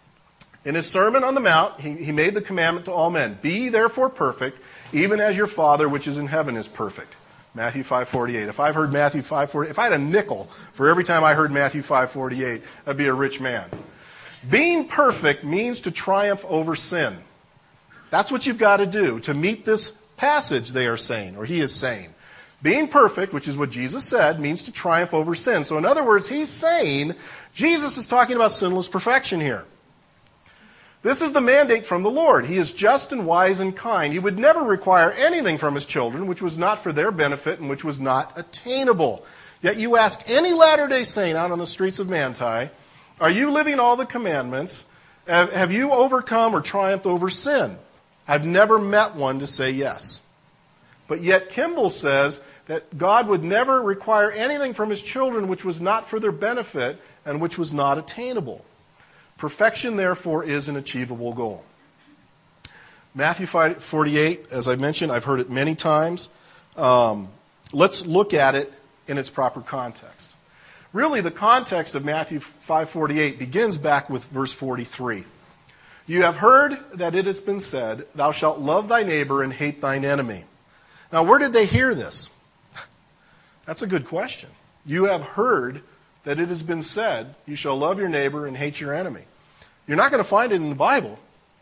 In his Sermon on the Mount, he, he made the commandment to all men. Be ye therefore perfect, even as your Father which is in heaven is perfect. Matthew five forty-eight. If I've heard Matthew five forty-eight, if I had a nickel for every time I heard Matthew five forty-eight, I'd be a rich man. Being perfect means to triumph over sin. That's what you've got to do to meet this passage, they are saying, or he is saying. Being perfect, which is what Jesus said, means to triumph over sin. So in other words, he's saying, Jesus is talking about sinless perfection here. This is the mandate from the Lord. He is just and wise and kind. He would never require anything from his children which was not for their benefit and which was not attainable. Yet you ask any Latter-day Saint out on the streets of Manti, are you living all the commandments? Have you overcome or triumphed over sin? I've never met one to say yes. But yet Kimball says that God would never require anything from his children which was not for their benefit and which was not attainable. Perfection, therefore, is an achievable goal. Matthew five forty-eight, as I mentioned, I've heard it many times. Um, let's look at it in its proper context. Really, the context of Matthew five forty-eight begins back with verse forty-three. You have heard that it has been said, thou shalt love thy neighbor and hate thine enemy. Now, where did they hear this? That's a good question. You have heard that it has been said, you shall love your neighbor and hate your enemy. You're not going to find it in the Bible,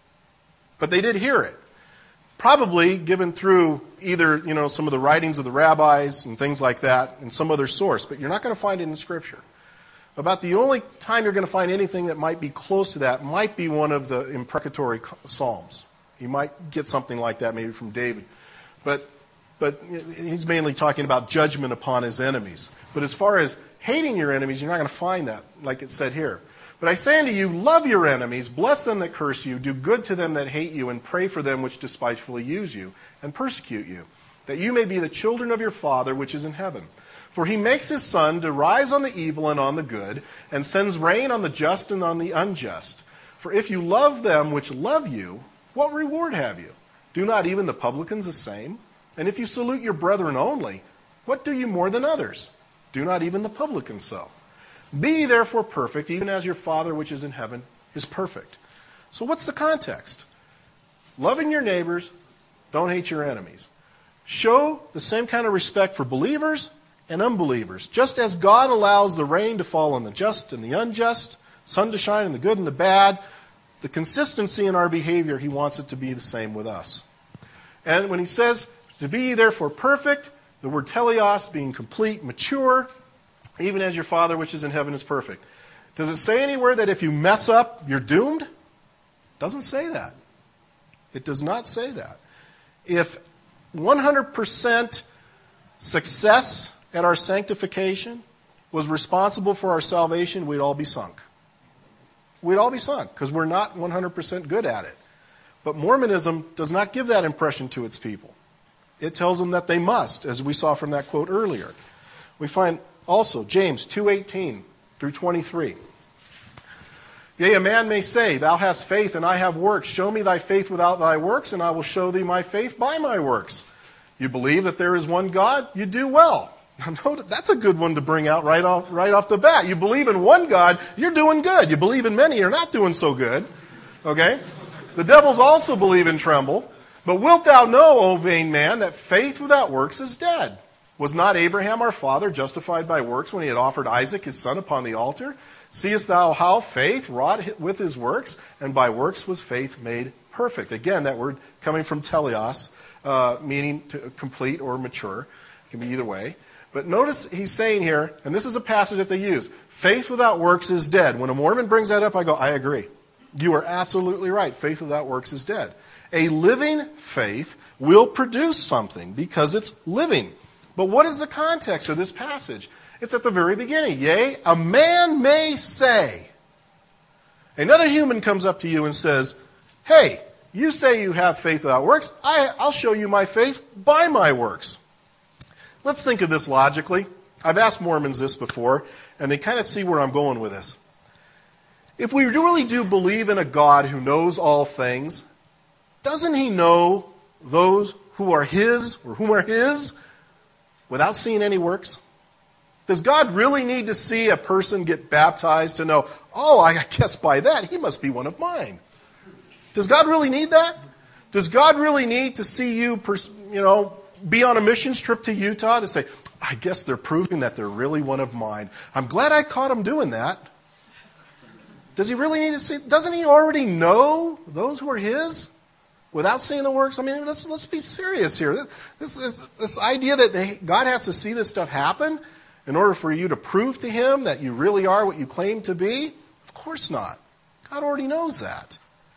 but they did hear it. Probably given through either, you know, some of the writings of the rabbis and things like that, and some other source, but you're not going to find it in Scripture. About the only time you're going to find anything that might be close to that might be one of the imprecatory psalms. You might get something like that maybe from David. But but he's mainly talking about judgment upon his enemies. But as far as hating your enemies, you're not going to find that like it said here. But I say unto you, love your enemies, bless them that curse you, do good to them that hate you, and pray for them which despitefully use you and persecute you, that you may be the children of your Father which is in heaven. For he makes his sun to rise on the evil and on the good, and sends rain on the just and on the unjust. For if you love them which love you, what reward have you? Do not even the publicans the same? And if you salute your brethren only, what do you more than others? Do not even the publicans so? Be ye therefore perfect, even as your Father which is in heaven is perfect. So what's the context? Loving your neighbors, don't hate your enemies. Show the same kind of respect for believers and unbelievers. Just as God allows the rain to fall on the just and the unjust, sun to shine on the good and the bad, the consistency in our behavior, he wants it to be the same with us. And when he says, to be ye therefore perfect, the word teleos, being complete, mature, even as your Father which is in heaven is perfect. Does it say anywhere that if you mess up, you're doomed? It doesn't say that. It does not say that. If one hundred percent success at our sanctification was responsible for our salvation, we'd all be sunk. We'd all be sunk because we're not one hundred percent good at it. But Mormonism does not give that impression to its people. It tells them that they must, as we saw from that quote earlier. We find also James two eighteen through twenty-three. Yea, a man may say, thou hast faith and I have works. Show me thy faith without thy works, and I will show thee my faith by my works. You believe that there is one God? You do well. That's a good one to bring out right off, right off the bat. You believe in one God, you're doing good. You believe in many, you're not doing so good. Okay? The devils also believe and tremble. But wilt thou know, O vain man, that faith without works is dead? Was not Abraham our father justified by works when he had offered Isaac his son upon the altar? Seest thou how faith wrought with his works, and by works was faith made perfect? Again, that word coming from teleos, uh, meaning to complete or mature. It can be either way. But notice he's saying here, and this is a passage that they use, faith without works is dead. When a Mormon brings that up, I go, I agree. You are absolutely right. Faith without works is dead. A living faith will produce something because it's living. But what is the context of this passage? It's at the very beginning. Yea, a man may say. Another human comes up to you and says, hey, you say you have faith without works. I, I'll show you my faith by my works. Let's think of this logically. I've asked Mormons this before, and they kind of see where I'm going with this. If we really do believe in a God who knows all things, doesn't he know those who are his or whom are his without seeing any works? Does God really need to see a person get baptized to know, oh, I guess by that he must be one of mine? Does God really need that? Does God really need to see you, you know, be on a missions trip to Utah to say, I guess they're proving that they're really one of mine. I'm glad I caught him doing that. Does he really need to see? Doesn't he already know those who are his without seeing the works? I mean, let's let's be serious here. This this, this idea that they, God has to see this stuff happen in order for you to prove to him that you really are what you claim to be? Of course not. God already knows that.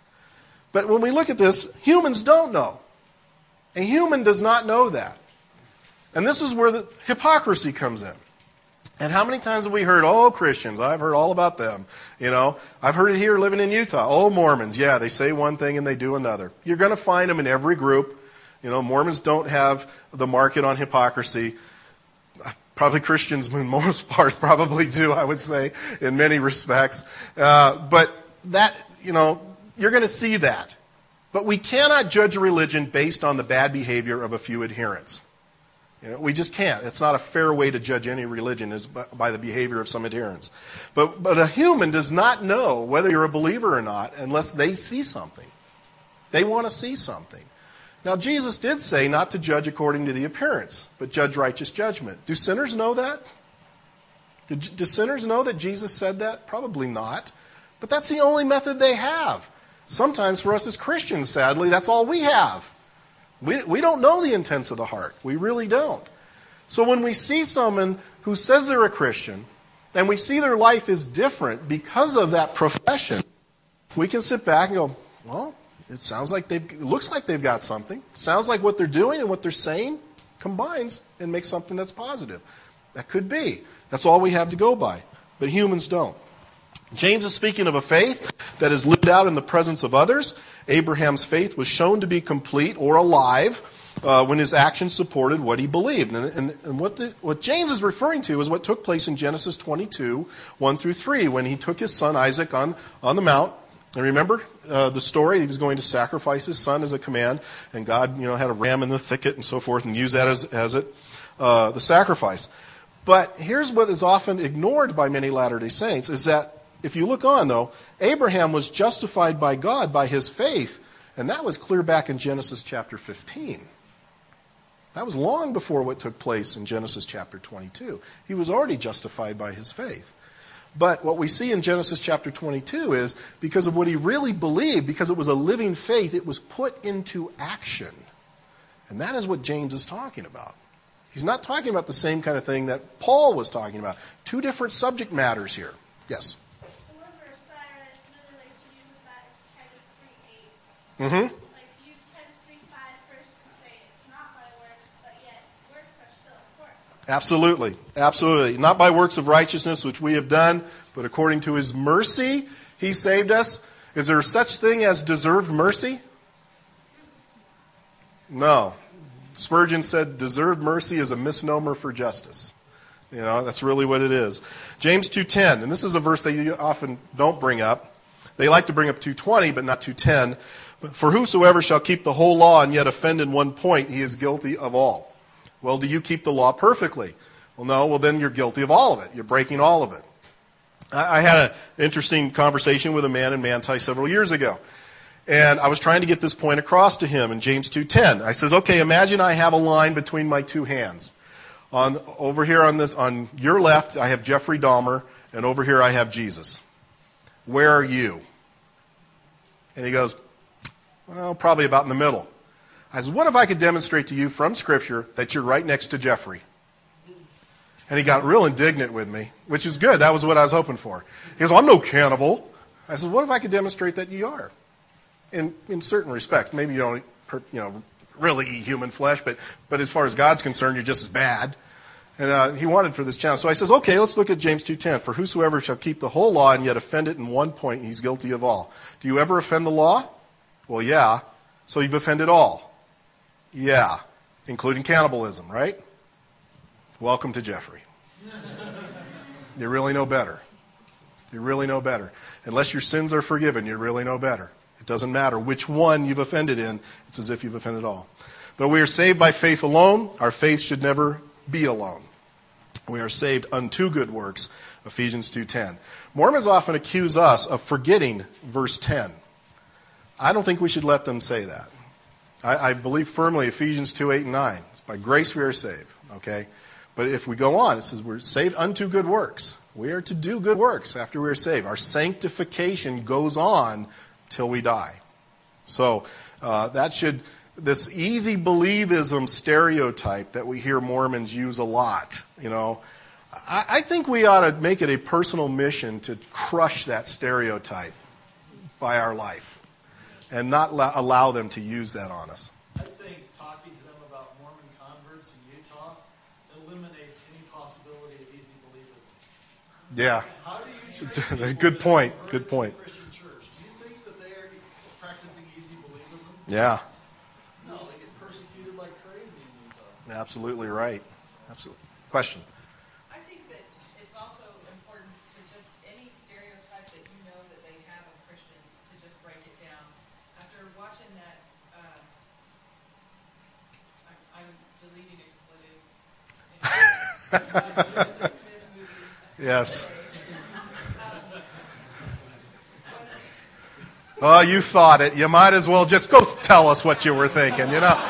But when we look at this, humans don't know. A human does not know that. And this is where the hypocrisy comes in. And how many times have we heard, oh, Christians, I've heard all about them. You know, I've heard it here living in Utah. Oh, Mormons, yeah, they say one thing and they do another. You're going to find them in every group. You know, Mormons don't have the market on hypocrisy. Probably Christians, in most parts, probably do, I would say, in many respects. Uh, but that, you know, you're going to see that. But we cannot judge a religion based on the bad behavior of a few adherents. You know, we just can't. It's not a fair way to judge any religion is by the behavior of some adherents. But, but a human does not know whether you're a believer or not unless they see something. They want to see something. Now, Jesus did say not to judge according to the appearance, but judge righteous judgment. Do sinners know that? Do, do sinners know that Jesus said that? Probably not. But that's the only method they have. Sometimes for us as Christians, sadly, that's all we have. We, we don't know the intents of the heart. We really don't. So when we see someone who says they're a Christian, and we see their life is different because of that profession, we can sit back and go, well, it sounds like they've, it looks like they've got something. It sounds like what they're doing and what they're saying combines and makes something that's positive. That could be. That's all we have to go by. But humans don't. James is speaking of a faith that is lived out in the presence of others. Abraham's faith was shown to be complete or alive uh, when his actions supported what he believed. And, and, and what, the, what James is referring to is what took place in Genesis twenty-two, one through three, when he took his son Isaac on, on the mount. And remember uh, the story? He was going to sacrifice his son as a command, and God, you know, had a ram in the thicket and so forth, and used that as, as it uh, the sacrifice. But here's what is often ignored by many Latter-day Saints, is that if you look on, though, Abraham was justified by God by his faith, and that was clear back in Genesis chapter fifteen. That was long before what took place in Genesis chapter twenty-two. He was already justified by his faith. But what we see in Genesis chapter twenty-two is, because of what he really believed, because it was a living faith, it was put into action. And that is what James is talking about. He's not talking about the same kind of thing that Paul was talking about. Two different subject matters here. Yes? The one verse that I really like to use with that is Titus three eight. Mm-hmm. Like, use Titus three five first and say it's not by works, but yet works are still important. Absolutely. Absolutely. Not by works of righteousness which we have done, but according to his mercy, he saved us. Is there such thing as deserved mercy? No. Spurgeon said deserved mercy is a misnomer for justice. You know, that's really what it is. James two ten, and this is a verse that you often don't bring up. They like to bring up two twenty, but not two ten. For whosoever shall keep the whole law and yet offend in one point, he is guilty of all. Well, do you keep the law perfectly? Well, no. Well, then you're guilty of all of it. You're breaking all of it. I, I had an interesting conversation with a man in Manti several years ago. And I was trying to get this point across to him in James two ten. I says, okay, imagine I have a line between my two hands. On over here on this, on your left, I have Jeffrey Dahmer, and over here I have Jesus. Where are you? And he goes, well, probably about in the middle. I said, what if I could demonstrate to you from Scripture that you're right next to Jeffrey? And he got real indignant with me, which is good. That was what I was hoping for. He goes, well, I'm no cannibal. I said, what if I could demonstrate that you are? In, in certain respects, maybe you don't, you know, really eat human flesh, but but as far as God's concerned, you're just as bad. And uh, he wanted for this challenge, so I says, okay, let's look at James two ten. For whosoever shall keep the whole law and yet offend it in one point, he's guilty of all. Do you ever offend the law? Well, yeah. So you've offended all. Yeah, including cannibalism, right? Welcome to Jeffrey. You really know better. You really know better. Unless your sins are forgiven, you really know better. It doesn't matter which one you've offended in. It's as if you've offended all. Though we are saved by faith alone, our faith should never be alone. We are saved unto good works, Ephesians two ten. Mormons often accuse us of forgetting verse ten. I don't think we should let them say that. I, I believe firmly Ephesians two eight and nine. It's by grace we are saved. Okay? But if we go on, it says we're saved unto good works. We are to do good works after we are saved. Our sanctification goes on till we die. So uh, that should, this easy believism stereotype that we hear Mormons use a lot, you know, I, I think we ought to make it a personal mission to crush that stereotype by our life and not la- allow them to use that on us. I think talking to them about Mormon converts in Utah eliminates any possibility of easy believism. Yeah. How do you train people Good point. that are Good point. in the Christian church? Do you think that they are practicing easy believism? Yeah. No, they get persecuted like crazy in Utah. Absolutely right. Absolutely. Question. I think that it's also important to just any stereotype that you know that they have of Christians to just break it down. After watching that, uh, I'm, I'm deleting expletives. In the Joseph Smith movie. Yes. Oh, you thought it. You might as well just go tell us what you were thinking, you know.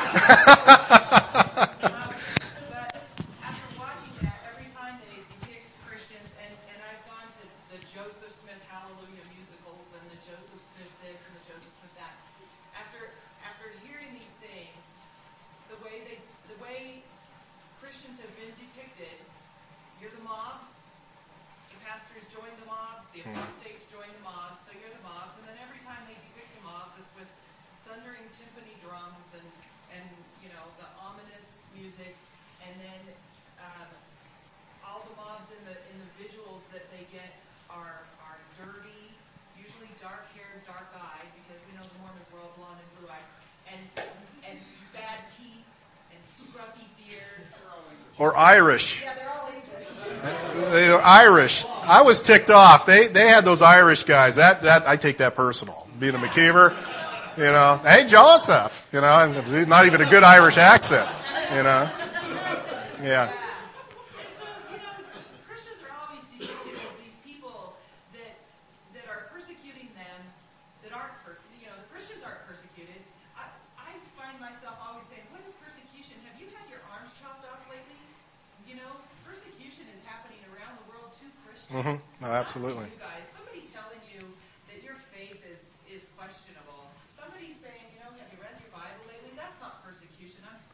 Or Irish. Yeah, they're all English. They're Irish. I was ticked off. They they had those Irish guys. That that I take that personal. Being a McKeever, you know. Hey, Joseph, you know, and not even a good Irish accent, you know. Yeah. And so, you know, Christians are always depicted as these people that that are persecuting them, that aren't, per- you know, the Christians aren't persecuted. I, I find myself always saying, what is persecution? Have you had your arms chopped off lately? You know, persecution is happening around the world to Christians. Mm-hmm. No, absolutely. Not to you guys. Somebody telling you that your faith is, is questionable. Somebody saying, you know, have you read your Bible lately? That's not persecution. I'm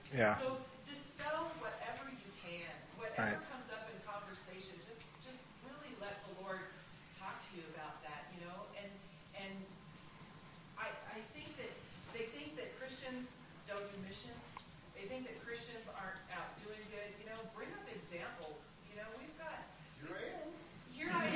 Yeah. So dispel whatever you can, whatever Right. comes up in conversation. Just, just really let the Lord talk to you about that, you know. And and I, I think that they think that Christians don't do missions. They think that Christians aren't out doing good. You know, bring up examples. You know, we've got. Here I am. Here I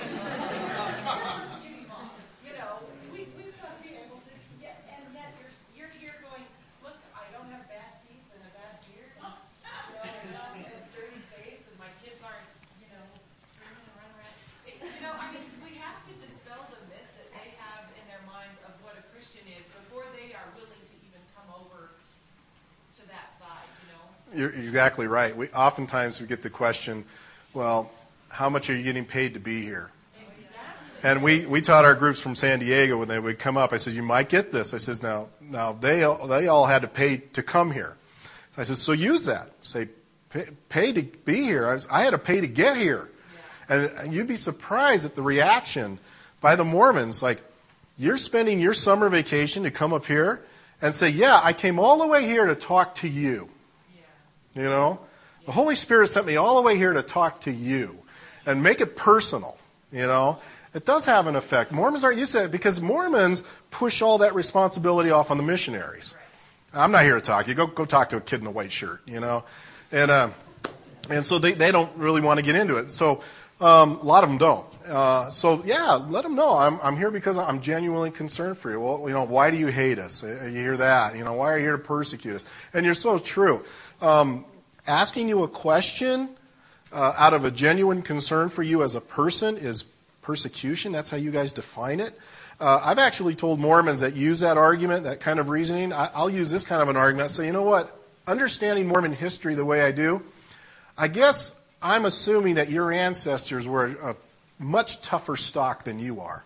am. You know, we, we've got to be able to get, and yet you're, you're here going, look, I don't have bad teeth and a bad beard, you know, and not a dirty face, and my kids aren't, you know, screaming and running around. It, you know, I mean, we have to dispel the myth that they have in their minds of what a Christian is before they are willing to even come over to that side, you know. You're exactly right. We oftentimes we get the question, well, how much are you getting paid to be here? And we, we taught our groups from San Diego when they would come up. I said, you might get this. I says, now now they all, they all had to pay to come here. I said, so use that. Say, pay, pay to be here. I, was, I had to pay to get here. Yeah. And you'd be surprised at the reaction by the Mormons. Like, you're spending your summer vacation to come up here and say, yeah, I came all the way here to talk to you. Yeah. You know? Yeah. The Holy Spirit sent me all the way here to talk to you and make it personal, you know? It does have an effect. Mormons aren't used to it because Mormons push all that responsibility off on the missionaries. I'm not here to talk. You go go talk to a kid in a white shirt, you know, and uh, and so they, they don't really want to get into it. So um, a lot of them don't. Uh, so yeah, let them know I'm I'm here because I'm genuinely concerned for you. Well, you know, why do you hate us? You hear that? You know, why are you here to persecute us? And you're so true. Um, asking you a question uh, out of a genuine concern for you as a person is persecution. That's how you guys define it. Uh, I've actually told Mormons that use that argument, that kind of reasoning. I, I'll use this kind of an argument. Say, you know what? Understanding Mormon history the way I do, I guess I'm assuming that your ancestors were a much tougher stock than you are.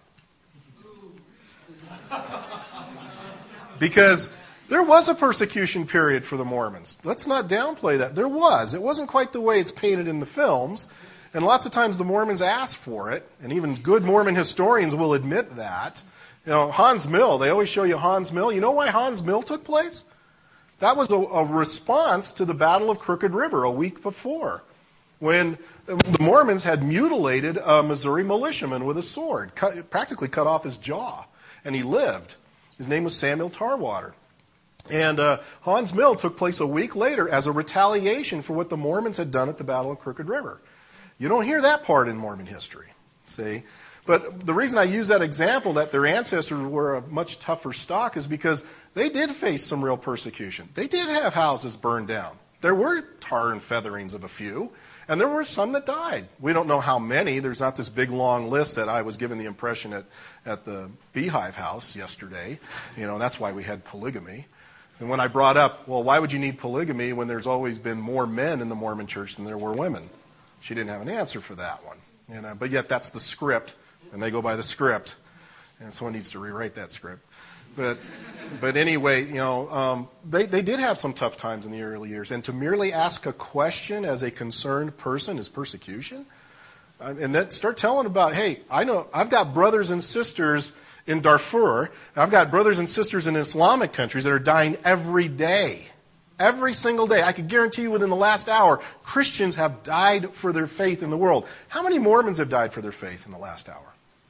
Because there was a persecution period for the Mormons. Let's not downplay that. There was. It wasn't quite the way it's painted in the films. And lots of times the Mormons ask for it, and even good Mormon historians will admit that. You know, Hans Mill, they always show you Hans Mill. You know why Hans Mill took place? That was a, a response to the Battle of Crooked River a week before, when the Mormons had mutilated a Missouri militiaman with a sword, cut, practically cut off his jaw, and he lived. His name was Samuel Tarwater. And uh, Hans Mill took place a week later as a retaliation for what the Mormons had done at the Battle of Crooked River. You don't hear that part in Mormon history, see? But the reason I use that example that their ancestors were a much tougher stock is because they did face some real persecution. They did have houses burned down. There were tar and featherings of a few, and there were some that died. We don't know how many. There's not this big long list that I was given the impression at, at the Beehive House yesterday. You know, that's why we had polygamy. And when I brought up, well, why would you need polygamy when there's always been more men in the Mormon church than there were women? She didn't have an answer for that one. You know, but yet that's the script, and they go by the script. And someone needs to rewrite that script. But but anyway, you know, um, they, they did have some tough times in the early years. And to merely ask a question as a concerned person is persecution. Uh, and then start telling about, hey, I know I've got brothers and sisters in Darfur. I've got brothers and sisters in Islamic countries that are dying every day. Every single day. I could guarantee you within the last hour, Christians have died for their faith in the world. How many Mormons have died for their faith in the last hour?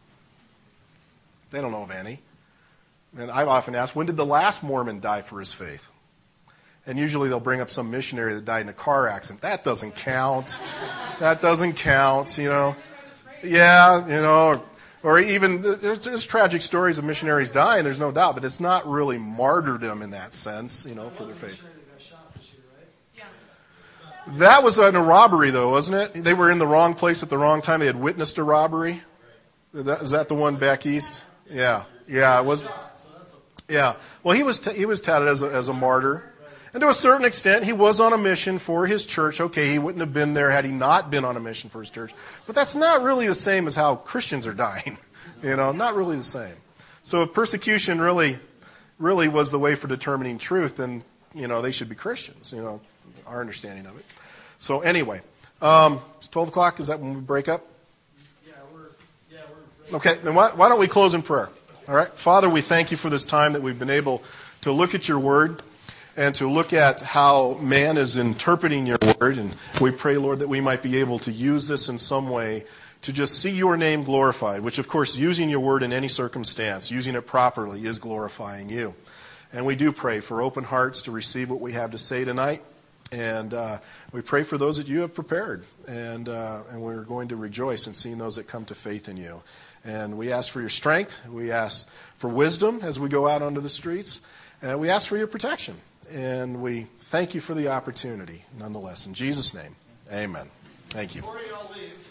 They don't know of any. And I've often asked, when did the last Mormon die for his faith? And usually they'll bring up some missionary that died in a car accident. That doesn't count. That doesn't count, you know. Yeah, you know, or, or even, there's, there's tragic stories of missionaries dying, there's no doubt, but it's not really martyrdom in that sense, you know, for their faith. That was in a robbery, though, wasn't it? They were in the wrong place at the wrong time. They had witnessed a robbery. Is that the one back east? Yeah, yeah, it was. Yeah. Well, he was t- he was touted as a, as a martyr, and to a certain extent, he was on a mission for his church. Okay, he wouldn't have been there had he not been on a mission for his church. But that's not really the same as how Christians are dying. You know, not really the same. So if persecution really, really was the way for determining truth, then you know they should be Christians. You know, our understanding of it. So anyway, um, it's twelve o'clock. Is that when we break up? Yeah, we're, yeah, we're Okay, then why, why don't we close in prayer? All right. Father, we thank you for this time that we've been able to look at your word. and to look at how man is interpreting your word. And we pray, Lord, that we might be able to use this in some way to just see your name glorified, which, of course, using your word in any circumstance, using it properly, is glorifying you. And we do pray for open hearts to receive what we have to say tonight. And uh, we pray for those that you have prepared. And, uh, and we're going to rejoice in seeing those that come to faith in you. And we ask for your strength. We ask for wisdom as we go out onto the streets. And we ask for your protection. And we thank you for the opportunity, nonetheless. In Jesus' name, amen. Thank you. Before you all leave,